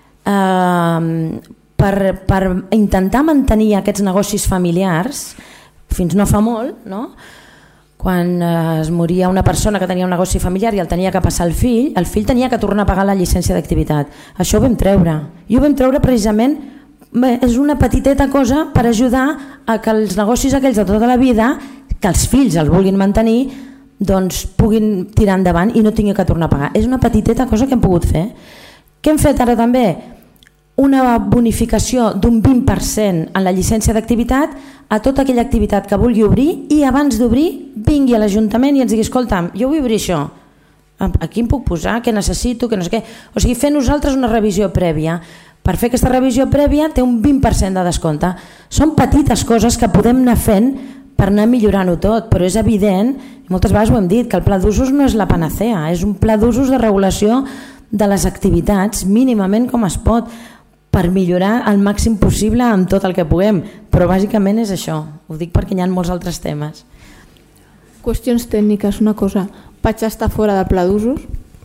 per intentar mantenir aquests negocis familiars, fins no fa molt, no? Quan es moria una persona que tenia un negoci familiar i el tenia que passar al fill, el fill tenia que tornar a pagar la llicència d'activitat. Això ho vam treure. I ho vam treure precisament, és una petiteta cosa per ajudar a que els negocis aquells de tota la vida, que els fills els vulguin mantenir, doncs puguin tirar endavant i no tingui que tornar a pagar. És una petiteta cosa que hem pogut fer. Què hem fet ara també? Una bonificació d'un 20% en la llicència d'activitat a tota aquella activitat que vulgui obrir i abans d'obrir vingui a l'Ajuntament i ens digui, escolta'm, jo vull obrir això, aquí em puc posar, què necessito, què no sé què. O sigui, fer nosaltres una revisió prèvia. Per fer aquesta revisió prèvia té un 20% de descompte. Són petites coses que podem anar fent per anar millorant-ho tot, però és evident, i moltes vegades ho hem dit, que el pla d'usos no és la panacea, és un pla d'usos de regulació de les activitats mínimament com es pot, per millorar al màxim possible amb tot el que puguem, però bàsicament és això, ho dic perquè hi ha molts altres temes. Qüestions tècniques, una cosa, vaig estar fora del pla d'usos,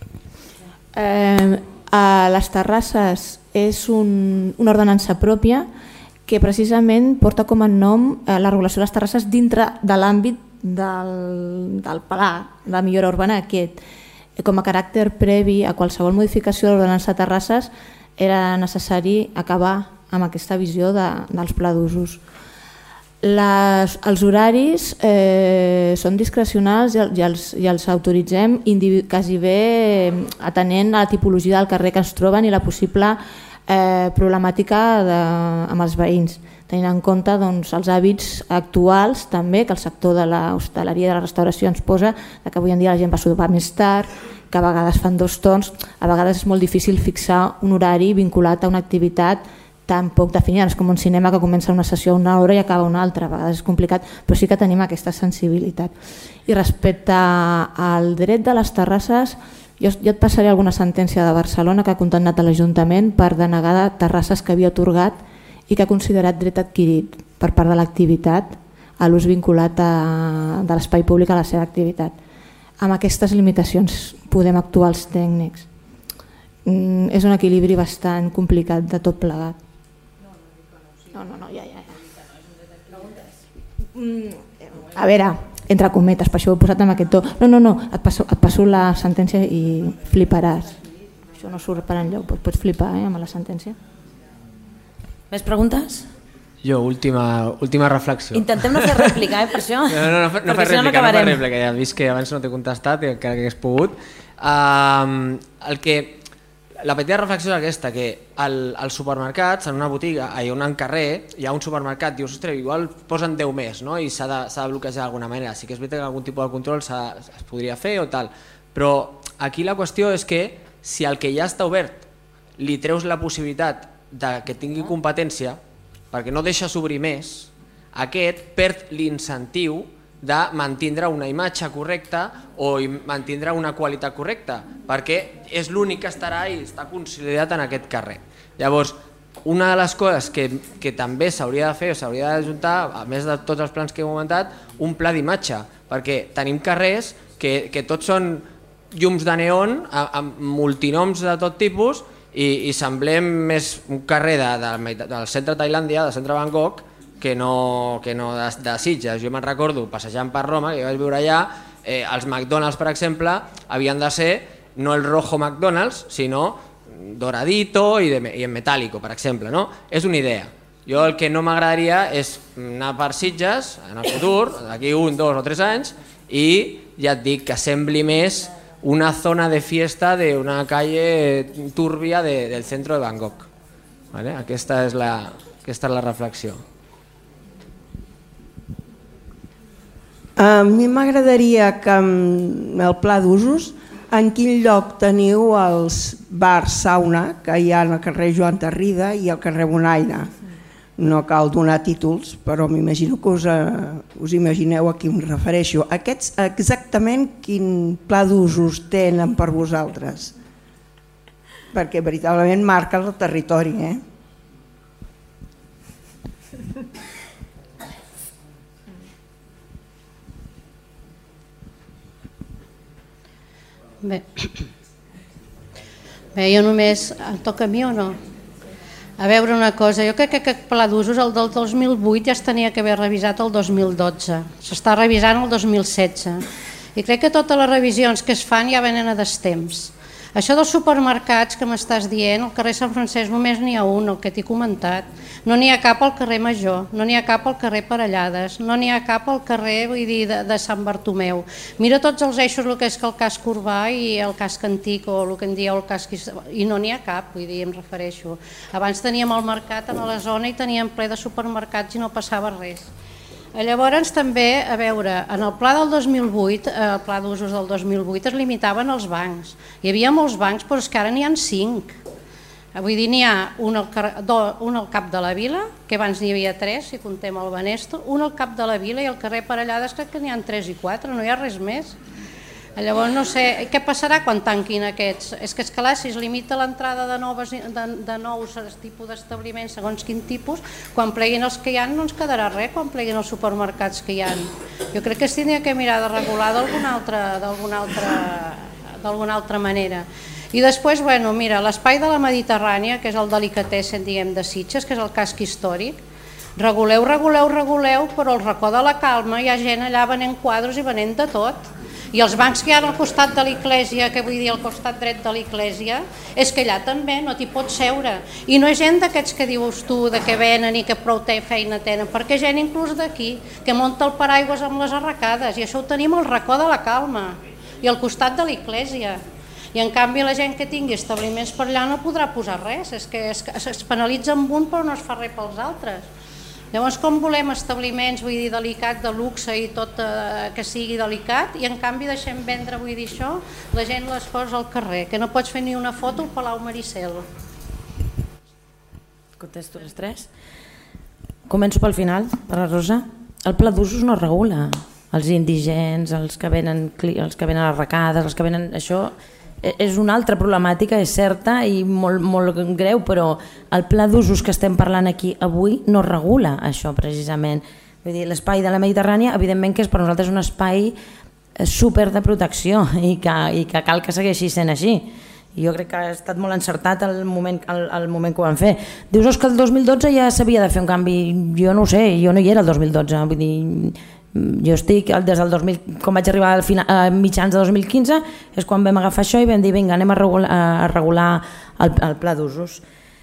a les terrasses és una ordenança pròpia que precisament porta com a nom la regulació de les terrasses dintre de l'àmbit del pla de millora urbana aquest. Com a caràcter previ a qualsevol modificació de l'ordenança de terrasses era necessari acabar amb aquesta visió dels pla d'usos. Els horaris són discrecionals i els autoritzem quasi bé atenent a la tipologia del carrer que ens troben i la possible problemàtica amb els veïns, tenint en compte els hàbits actuals també que el sector de l'hostaleria i de la restauració ens posa, que avui en dia la gent va sopar més tard, que a vegades fan 2 torns, a vegades és molt difícil fixar un horari vinculat a una activitat tan poc definida. És com un cinema que comença una sessió a una hora i acaba una altra, a vegades és complicat, però sí que tenim aquesta sensibilitat. I respecte al dret de les terrasses, jo et passaré alguna sentència de Barcelona que ha condemnat a l'Ajuntament per denegar de terrasses que havia atorgat i que ha considerat dret adquirit per part de l'activitat a l'ús vinculat de l'espai públic a la seva activitat. Amb aquestes limitacions podem actuar els tècnics. És un equilibri bastant complicat de tot plegat. No, ja. A veure, entre cometes, per això ho he posat amb aquest to. No, et passo la sentència i fliparàs. Això no surt per enlloc, pots flipar amb la sentència. Més preguntes? Jo, última reflexió. Intentem no fer rèplica, per això. No fes rèplica, ja he vist que abans no t'he contestat i que hagués pogut. La petita reflexió és aquesta, que als supermercats, en una botiga, en un carrer, hi ha un supermercat, dius, ostres, igual posen 10 més, no? I s'ha de bloquejar d'alguna manera. Sí que és veritat que algun tipus de control es podria fer o tal, però aquí la qüestió és que si el que ja està obert li treus la possibilitat que tingui competència, perquè no deixes obrir més, aquest perd l'incentiu de mantindre una imatge correcta o mantindre una qualitat correcta, perquè és l'únic que estarà i està consolidat en aquest carrer. Llavors, una de les coses que també s'hauria de fer o s'hauria d'ajuntar, a més de tots els plans que he comentat, un pla d'imatge, perquè tenim carrers que tots són llums de neon amb multinoms de tot tipus i semblem més un carrer del centre de Tailàndia, del centre de Bangkok, que no de Sitges. Jo me'n recordo passejant per Roma, que vaig viure allà, els McDonald's, per exemple, havien de ser no el rojo McDonald's, sinó doradito i en metálico, per exemple. És una idea. Jo el que no m'agradaria és anar per Sitges en el futur, d'aquí 1, 2 o 3 anys, i ja et dic que sembli més una zona de fiesta de una calle turbia del centro de Bangkok. Aquesta és la reflexió. A mi m'agradaria que amb el pla d'usos en quin lloc teniu els bars sauna que hi ha al carrer Joan Tarrida i al carrer Bonaire? No cal donar títols, però m'imagino que us imagineu a qui em refereixo. Aquests exactament quin pla d'usos tenen per vosaltres? Perquè veritablement marca el territori. Bé, jo només... Em toca a mi o no? A veure una cosa, jo crec que aquest pla d'usos, el del 2008, ja es tenia que haver revisat el 2012. S'està revisant el 2016. I crec que totes les revisions que es fan ja venen a destemps. Això dels supermercats que m'estàs dient, al carrer Sant Francesc només n'hi ha un, el que t'he comentat. No n'hi ha cap al carrer Major, no n'hi ha cap al carrer Parellades, no n'hi ha cap al carrer de Sant Bartomeu. Mira tots els eixos, el que és el casc urbà i el casc antic, o el que en dieu el casc... I no n'hi ha cap, vull dir, em refereixo. Abans teníem el mercat a la zona i teníem ple de supermercats i no passava res. Llavors també, a veure, en el pla del 2008, el pla d'usos del 2008 es limitaven als bancs. Hi havia molts bancs, però és que ara n'hi ha 5. Vull dir, n'hi ha un al cap de la Vila, que abans n'hi havia 3, si contem el Banesto, un al cap de la Vila i al carrer Parellades crec que n'hi ha 3 i 4, no hi ha res més. Llavors no sé, què passarà quan tanquin aquests? És que esclar, si es limita l'entrada de nous tipus d'establiments segons quin tipus, quan pleguin els que hi ha no ens quedarà res quan pleguin els supermercats que hi ha. Jo crec que es tindria que mirar de regular d'alguna altra manera. I després, mira, l'espai de la Mediterrània, que és el delicatessen, diguem, de Sitges, que és el casc històric, reguleu, però al racó de la Calma hi ha gent allà venent quadros i venent de tot. I els bancs que hi ha al costat de l'església, que vull dir al costat dret de l'església, és que allà també no t'hi pots seure. I no és gent d'aquests que dius tu, de que venen i que prou feina tenen, perquè gent inclús d'aquí, que munta el paraigües amb les arracades, i això ho tenim al racó de la Calma i al costat de l'església. I en canvi la gent que tingui establiments per allà no podrà posar res, és que es penalitza amb un però no es fa res pels altres. Llavors, com volem establiments, vull dir, delicat, de luxe i tot que sigui delicat, i en canvi deixem vendre, vull dir això, la gent les posa al carrer, que no pots fer ni una foto al Palau Maricel. Contesto les 3. Començo pel final, per la Rosa. El pla d'usos no regula els indigents, els que venen a les arracades, els que venen... Això és una altra problemàtica, és certa i molt greu, però el pla d'usos que estem parlant aquí avui no regula això precisament. Vull dir, l'espai de la Mediterrània, evidentment que és per nosaltres un espai super de protecció i que cal que segueixi sent així. Jo crec que ha estat molt encertat el moment que ho van fer. Dius que el 2012 ja s'havia de fer un canvi, jo no ho sé, jo no hi era el 2012, vull dir... Jo estic des del 2000, quan vaig arribar a mitjans de 2015 és quan vam agafar això i vam dir vinga, anem a regular el pla d'usos.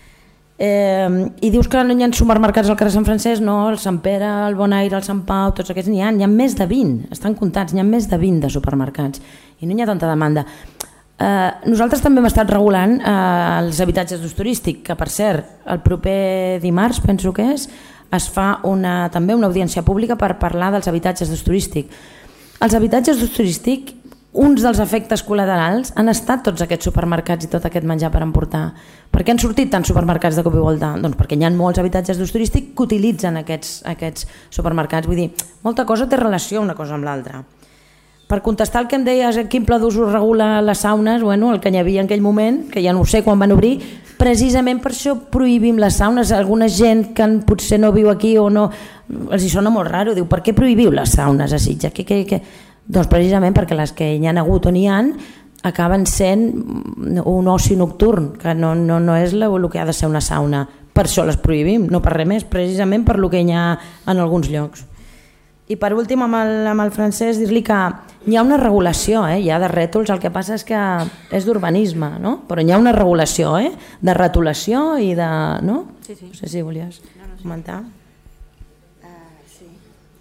I dius que no hi ha supermercats al carrer Sant Francesc, no, el Sant Pere, el Bonaire, el Sant Pau, tots aquests n'hi ha més de 20, estan comptats, n'hi ha més de 20 de supermercats i no hi ha tanta demanda. Nosaltres també hem estat regulant els habitatges d'ús turístic, que per cert, el proper dimarts, penso que es fa també una audiència pública per parlar dels habitatges d'ús turístic. Els habitatges d'ús turístic, uns dels efectes col·laterals han estat tots aquests supermercats i tot aquest menjar per emportar. Per què han sortit tants supermercats de cop i volta? Doncs perquè hi ha molts habitatges d'ús turístic que utilitzen aquests supermercats. Vull dir, molta cosa té relació una cosa amb l'altra. Per contestar el que em deies, quin pla d'usos regula les saunes, el que hi havia en aquell moment, que ja no ho sé quan van obrir, precisament per això prohibim les saunes. Alguna gent que potser no viu aquí o no, els hi sona molt raro, diu, per què prohibiu les saunes a Sitges? Doncs precisament perquè les que hi ha hagut o n'hi ha acaben sent un oci nocturn, que no és el que ha de ser una sauna. Per això les prohibim, no per res més, precisament per el que hi ha en alguns llocs. I per últim, amb el Francesc, dir-li que hi ha una regulació, hi ha de rètols, el que passa és que és d'urbanisme, no? Però hi ha una regulació, de retolació i de... No? Sí. No sé si volies comentar. Sí.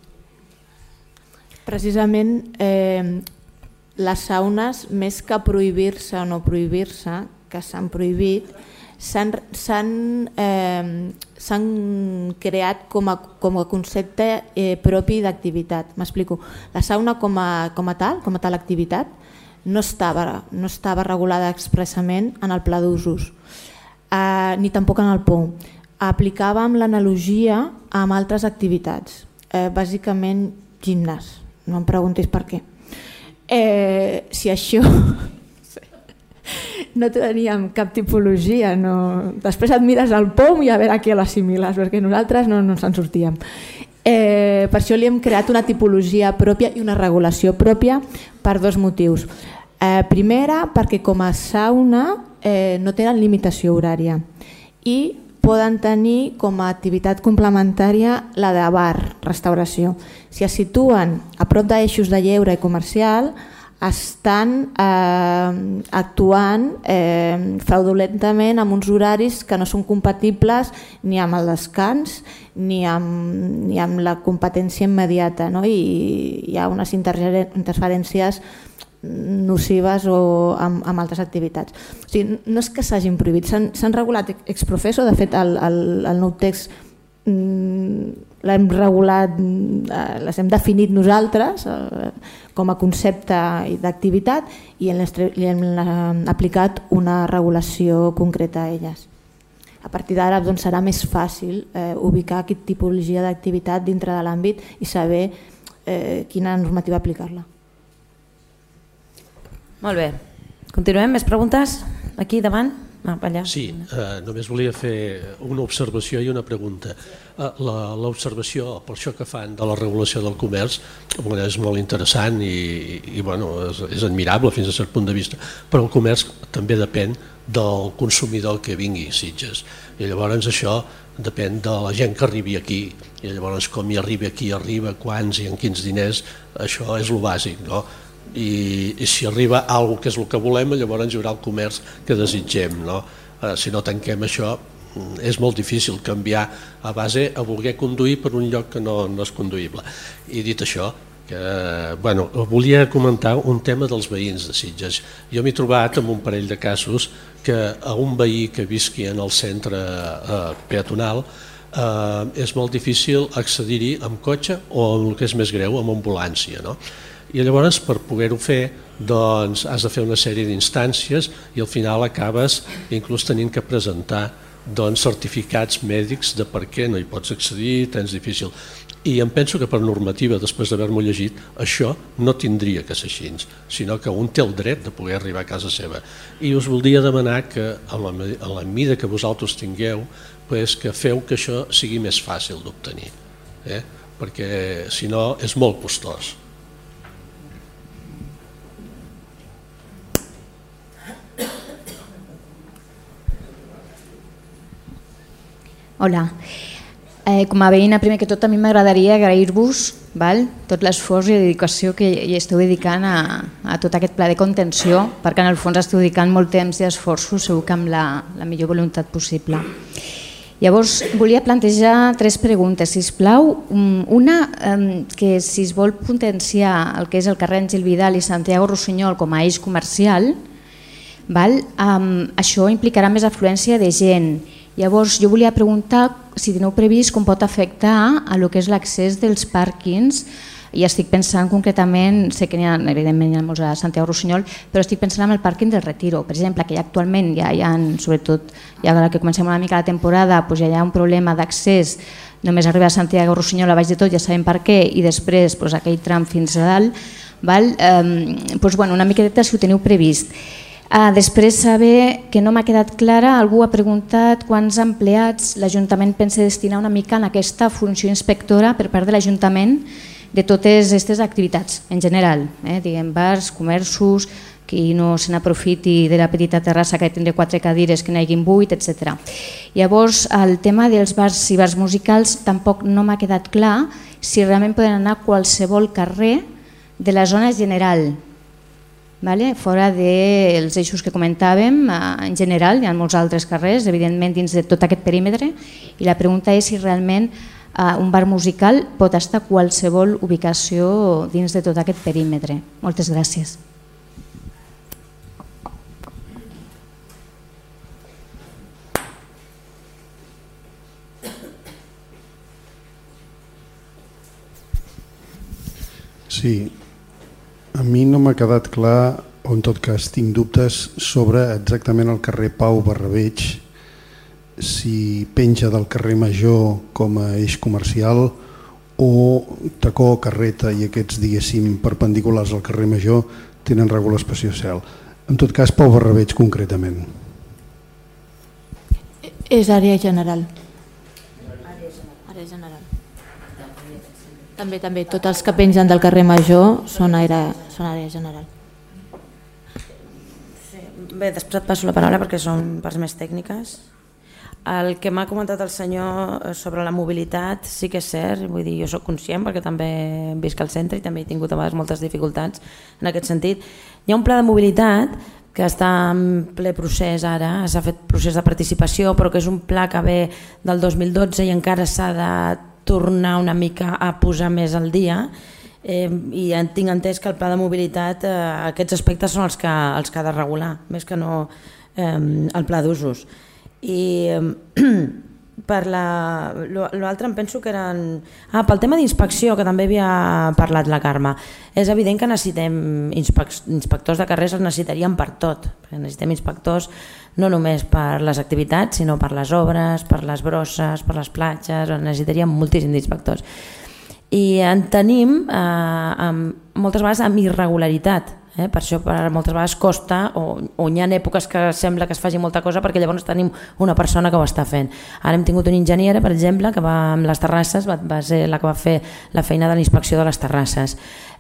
Precisament, les saunes, més que prohibir-se o no prohibir-se, que s'han prohibit, s'han creat com a concepte propi d'activitat. M'explico. La sauna com a tal activitat, no estava regulada expressament en el pla d'usos, ni tampoc en el POU. Aplicàvem l'analogia amb altres activitats, bàsicament gimnàs, no em preguntis per què. Si això no teníem cap tipologia, després et mires el POM i a veure què l'assimiles, perquè nosaltres no ens en sortíem. Per això li hem creat una tipologia pròpia i una regulació pròpia per dos motius. Primera, perquè com a sauna no tenen limitació horària i poden tenir com a activitat complementària la de bar, restauració. Si es situen a prop d'eixos de lleure i comercial, estan actuant fraudulentament amb uns horaris que no són compatibles ni amb el descans ni amb la competència immediata, no? I hi ha unes interferències nocives amb altres activitats. O sigui, no és que s'hagin prohibit, s'han regulat ex professo. De fet, el nou text l'hem regulat, les hem definit nosaltres com a concepte d'activitat i hem aplicat una regulació concreta a elles. A partir d'ara serà més fàcil ubicar aquesta tipologia d'activitat dintre de l'àmbit i saber quina normativa aplicar-la. Molt bé. Continuem? Més preguntes? Aquí davant? Allà. Sí, només volia fer una observació i una pregunta. L'observació, per això que fan de la regulació del comerç, és molt interessant i és admirable fins a cert punt de vista, però el comerç també depèn del consumidor que vingui a Sitges. I llavors això depèn de la gent que arribi aquí, i llavors com hi arriba aquí, quants i en quins diners, això és el bàsic, no? I si arriba alguna cosa que és el que volem, llavors hi haurà el comerç que desitgem, no? Si no tanquem això és molt difícil canviar a base a voler conduir per un lloc que no és conduïble. I dit això, volia comentar un tema dels veïns de Sitges. Jo m'he trobat amb un parell de casos que a un veí que visqui en el centre peatonal és molt difícil accedir-hi amb cotxe o, el que és més greu, amb ambulància, no? I llavors per poder-ho fer has de fer una sèrie d'instàncies i al final acabes inclús tenint que presentar certificats mèdics de per què no hi pots accedir, tens difícil. I em penso que per normativa, després d'haver-m'ho llegit, això no tindria que ser així, sinó que un té el dret de poder arribar a casa seva. I us voldria demanar que a la mida que vosaltres tingueu, que feu que això sigui més fàcil d'obtenir, perquè si no és molt costós. Hola, com a veïna, primer que tot a mi m'agradaria agrair-vos tot l'esforç i dedicació que hi esteu dedicant a tot aquest pla de contenció, perquè en el fons esteu dedicant molt temps i esforços, segur que amb la millor voluntat possible. Llavors, volia plantejar 3 preguntes, sisplau. Una, que si es vol potenciar el que és el carrer Àngel Vidal i Santiago Rossinyol com a eix comercial, això implicarà més afluència de gent. Llavors, jo volia preguntar si teniu previst com pot afectar a lo que és l'accés dels pàrquings, i estic pensant concretament, sé que evidentment hi ha molts a Santiago Rossinyol, però estic pensant en el pàrquing del Retiro, per exemple, que actualment ja hi ha, sobretot ja ara que comencem una mica la temporada, ja hi ha un problema d'accés, només arribar a Santiago Rossinyol a baix de tot, ja sabem per què, i després aquell tram fins a dalt, una miqueta si ho teniu previst. Després saber que no m'ha quedat clara, algú ha preguntat quants empleats l'Ajuntament pensa destinar una mica en aquesta funció inspectora per part de l'Ajuntament de totes aquestes activitats en general, diguem bars, comerços, qui no se n'aprofiti de la petita terrassa que tindrà 4 cadires, que n'hi hagin 8, etc. Llavors, el tema dels bars i bars musicals tampoc no m'ha quedat clar si realment poden anar a qualsevol carrer de la zona general, fora dels eixos que comentàvem. En general hi ha molts altres carrers, evidentment dins de tot aquest perímetre, i la pregunta és si realment un bar musical pot estar a qualsevol ubicació dins de tot aquest perímetre. Moltes gràcies. Sí, a mi no m'ha quedat clar o en tot cas tinc dubtes sobre exactament el carrer Pau Barrabeig, si penja del carrer Major com a eix comercial o Tacó, Carreta i aquests, diguéssim, perpendiculars al carrer Major tenen regulació social. En tot cas, Pau Barrabeig concretament. És àrea general. Àrea general. També, tots els que pengen del carrer Major són àrea general. Bé, després et passo la paraula perquè són parts més tècniques. El que m'ha comentat el senyor sobre la mobilitat sí que és cert, vull dir, jo soc conscient perquè també visc al centre i també he tingut a vegades moltes dificultats en aquest sentit. Hi ha un pla de mobilitat que està en ple procés ara, s'ha fet procés de participació, però que és un pla que ve del 2012 i encara s'ha de tornar una mica a posar més al dia, i tinc entès que el pla de mobilitat, aquests aspectes són els que ha de regular, més que no el pla d'usos. I per l'altre em penso que eren... pel tema d'inspecció, que també havia parlat la Carme, és evident que necessitem inspectors de carrers, els necessitaríem per tot, perquè necessitem inspectors no només per les activitats, sinó per les obres, per les brosses, per les platges, necessitaríem moltíssims d'inspectors. I en tenim moltes vegades amb irregularitat, per això moltes vegades costa, o hi ha èpoques que sembla que es faci molta cosa perquè llavors tenim una persona que ho està fent. Ara hem tingut una enginyera, per exemple, que va amb les terrasses, va ser la que va fer la feina de la inspecció de les terrasses.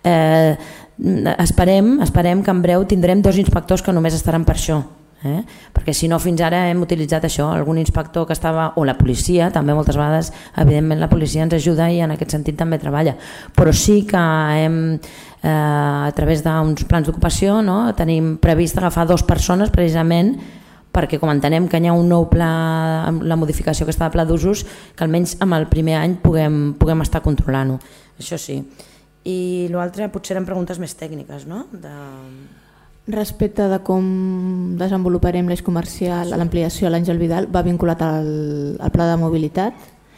Esperem que en breu tindrem 2 inspectors que només estaran per això. Perquè si no fins ara hem utilitzat això, algun inspector que estava, o la policia també moltes vegades, evidentment la policia ens ajuda i en aquest sentit també treballa, però sí que hem a través d'uns plans d'ocupació tenim previst agafar 2 persones precisament perquè com entenem que hi ha un nou pla, la modificació que està de pla d'usos, que almenys amb el primer any puguem estar controlant-ho, això sí. I l'altre potser eren preguntes més tècniques, no? Respecte de com desenvoluparem l'eix comercial a l'ampliació a l'Àngel Vidal, va vinculat al pla de mobilitat,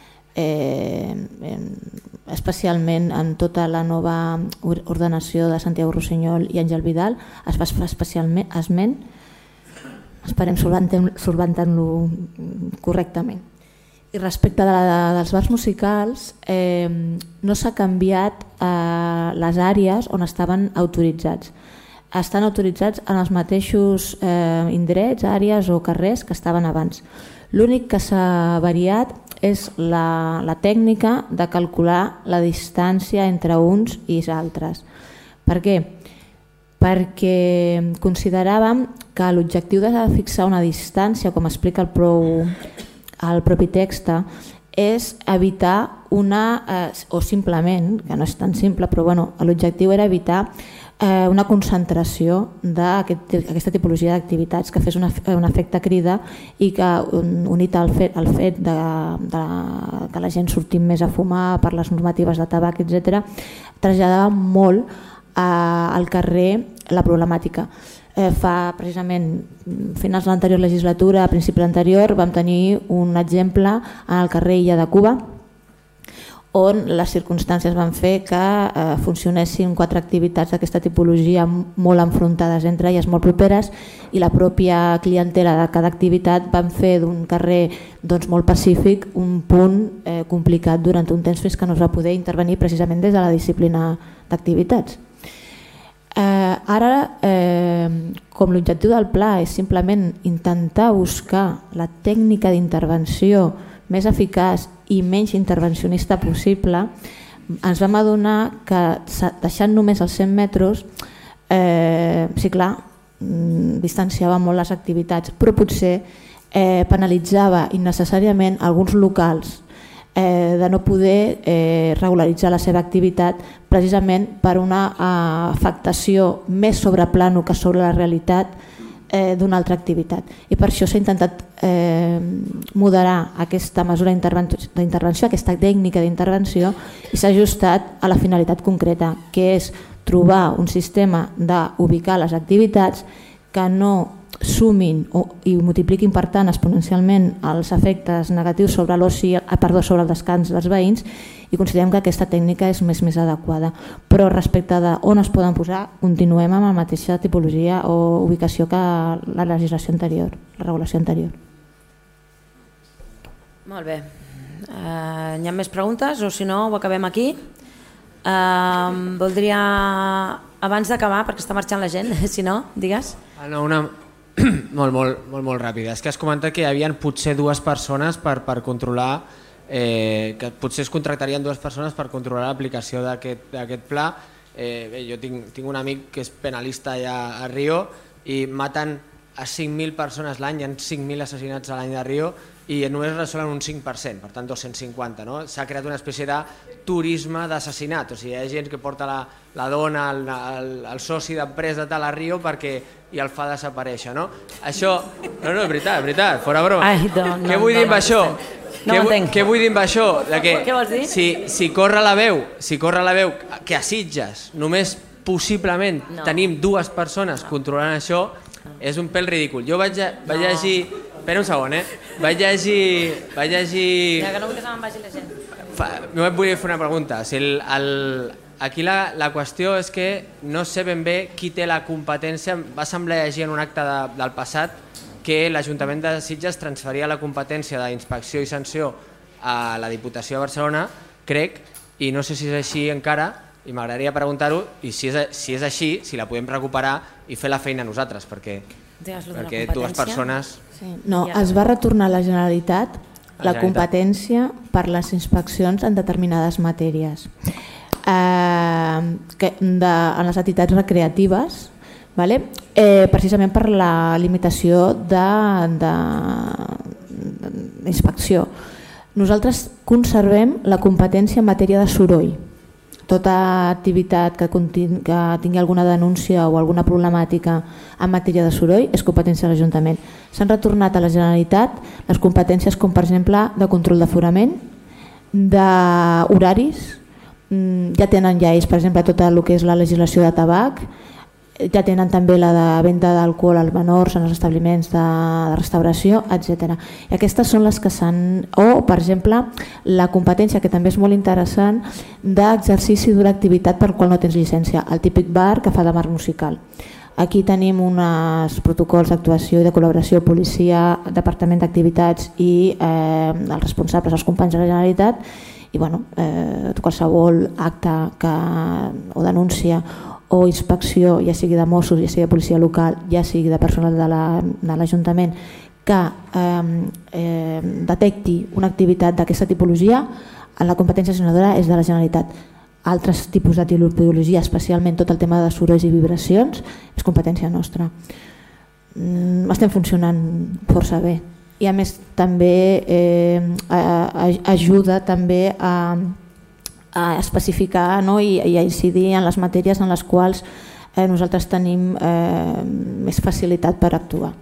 especialment en tota la nova ordenació de Santiago Rossinyol i Àngel Vidal, es fa especialment esment, esperem solventant-lo correctament. I respecte dels bars musicals, no s'ha canviat les àrees on estaven autoritzats. Estan autoritzats en els mateixos indrets, àrees o carrers que estaven abans. L'únic que s'ha variat és la tècnica de calcular la distància entre uns i altres. Per què? Perquè consideràvem que l'objectiu de fixar una distància, com explica el propi text, és evitar o simplement, que no és tan simple, però l'objectiu era evitar una concentració d'aquesta tipologia d'activitats que fes un efecte crida i que, unit al fet que la gent sortim més a fumar per les normatives de tabac, etc., traslladava molt al carrer la problemàtica. Fa precisament finals de l'anterior legislatura, a principi de l'anterior, vam tenir un exemple al carrer Illa de Cuba, on les circumstàncies van fer que funcionessin 4 activitats d'aquesta tipologia molt enfrontades entre elles, molt properes, i la pròpia clientela de cada activitat van fer d'un carrer molt pacífic un punt complicat durant un temps fins que no es va poder intervenir precisament des de la disciplina d'activitats. Ara, com l'objectiu del pla és simplement intentar buscar la tècnica d'intervenció més eficaç i menys intervencionista possible, ens vam adonar que deixant només els 100 metres, sí clar, distanciava molt les activitats, però potser penalitzava innecessàriament alguns locals de no poder regularitzar la seva activitat precisament per una afectació més sobre plano que sobre la realitat d'una altra activitat. I per això s'ha intentat moderar aquesta mesura d'intervenció, aquesta tècnica d'intervenció, i s'ha ajustat a la finalitat concreta, que és trobar un sistema d'ubicar les activitats que no sumin i multipliquin per tant exponencialment els efectes negatius sobre l'oci, sobre el descans dels veïns, i considerem que aquesta tècnica és més adequada. Però respecte d'on es poden posar, continuem amb la mateixa tipologia o ubicació que la legislació anterior, la regulació anterior. Molt bé. Hi ha més preguntes o si no ho acabem aquí? Voldria, abans d'acabar, perquè està marxant la gent, si no, digues. No, una molt ràpida. És que has comentat que hi havia potser dues persones per controlar, que potser es contractarien dues persones per controlar l'aplicació d'aquest pla. Jo tinc un amic que és penalista allà a Rio i maten a 5.000 persones l'any, hi ha 5.000 assassinats a l'any de Rio i només resolen un 5%, per tant 250. S'ha creat una espècie de turisme d'assassinat, o sigui, hi ha gent que porta la dona, el soci d'empresa tal a Rio i el fa desaparèixer. Això, no, és veritat, fora broma. Què vull dir amb això? Què vull dir amb això? Què vols dir? Si corre la veu que a Sitges només possiblement tenim dues persones controlant això, és un pèl ridícul. Jo vaig llegir... Espera un segon, vaig llegir... Ja, que no vull que se me'n vagi la gent. Només volia fer una pregunta. Aquí la qüestió és que no sé ben bé qui té la competència. Va semblar llegir en un acte del passat que l'Ajuntament de Sitges transferia la competència d'inspecció i sanció a la Diputació de Barcelona, crec, i no sé si és així encara, i m'agradaria preguntar-ho, i si és així, si la podem recuperar i fer la feina nosaltres, perquè dues persones... No, es va retornar a la Generalitat la competència per les inspeccions en determinades matèries. En les entitats recreatives, precisament per la limitació d'inspecció. Nosaltres conservem la competència en matèria de soroll. Tota activitat que tingui alguna denúncia o alguna problemàtica en matèria de soroll és competència de l'Ajuntament. S'han retornat a la Generalitat les competències com per exemple de control d'aforament, d'horaris, ja tenen ells per exemple tot el que és la legislació de tabac, ja tenen també la de venda d'alcohol als menors en els establiments de restauració, etc. I aquestes són les que s'han... O, per exemple, la competència, que també és molt interessant, d'exercici d'una activitat per qual no tens llicència, el típic bar que fa de bar musical. Aquí tenim uns protocols d'actuació i de col·laboració, policia, departament d'activitats i els responsables, els companys de la Generalitat, i qualsevol acte o denúncia o inspecció, ja sigui de Mossos, ja sigui de policia local, ja sigui de personal de l'Ajuntament, que detecti una activitat d'aquesta tipologia, la competència sancionadora és de la Generalitat. Altres tipus de tipologia, especialment tot el tema de sorolls i vibracions, és competència nostra. Estem funcionant força bé. I a més també ajuda també a especificar i a incidir en les matèries en les quals nosaltres tenim més facilitat per actuar.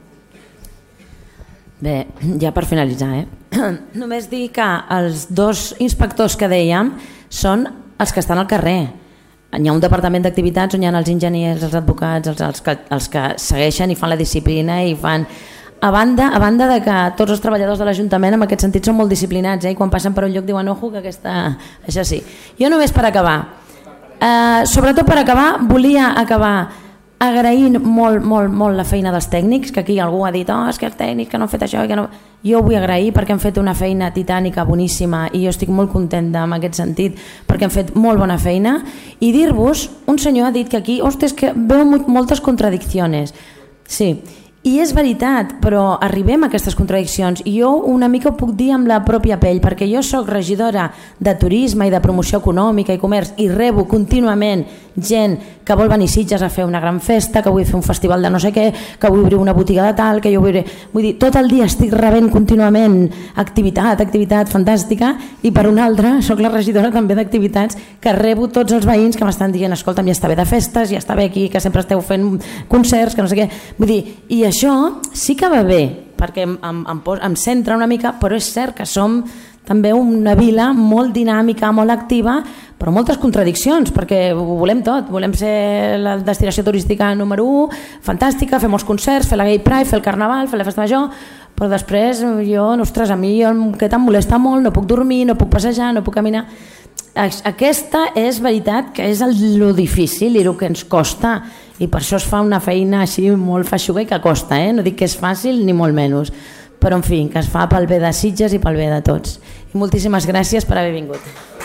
Bé, ja per finalitzar, només dir que els dos inspectors que dèiem són els que estan al carrer. Hi ha un departament d'activitats on hi ha els enginyers, els advocats, els que segueixen i fan la disciplina i fan... A banda de que tots els treballadors de l'Ajuntament en aquest sentit són molt disciplinats i quan passen per un lloc diuen ojo que això sí. Jo només per acabar, sobretot per acabar, volia acabar agraint molt la feina dels tècnics, que aquí algú ha dit és que els tècnics que no han fet això, jo ho vull agrair perquè han fet una feina titànica boníssima i jo estic molt contenta en aquest sentit perquè han fet molt bona feina, i dir-vos, un senyor ha dit que aquí, ostres, que veu moltes contradiccions. Sí, i és veritat, però arribem a aquestes contradiccions i jo una mica ho puc dir amb la pròpia pell, perquè jo soc regidora de turisme i de promoció econòmica i comerç i rebo contínuament gent que vol venir a Sitges a fer una gran festa, que vull fer un festival de no sé què, que vull obrir una botiga de tal, que jo vull dir, tot el dia estic rebent contínuament activitat fantàstica, i per una altra soc la regidora també d'activitats que rebo tots els veïns que m'estan dient escolta'm, ja està bé de festes, ja està bé aquí, que sempre esteu fent concerts, que no sé què, vull dir, i això sí que va bé, perquè em centra una mica, però és cert que som també una vila molt dinàmica, molt activa, però moltes contradiccions, perquè ho volem tot. Volem ser la destinació turística número 1, fantàstica, fer molts concerts, fer la Gay Pride, fer el Carnaval, fer la Festa Major, però després ostres, a mi aquest em molesta molt, no puc dormir, no puc passejar, no puc caminar. Aquesta és veritat que és el difícil i el que ens costa, i per això es fa una feina així molt feixuga i que costa, no dic que és fàcil ni molt menys, però en fi, que es fa pel bé de Sitges i pel bé de tots. I moltíssimes gràcies per haver vingut.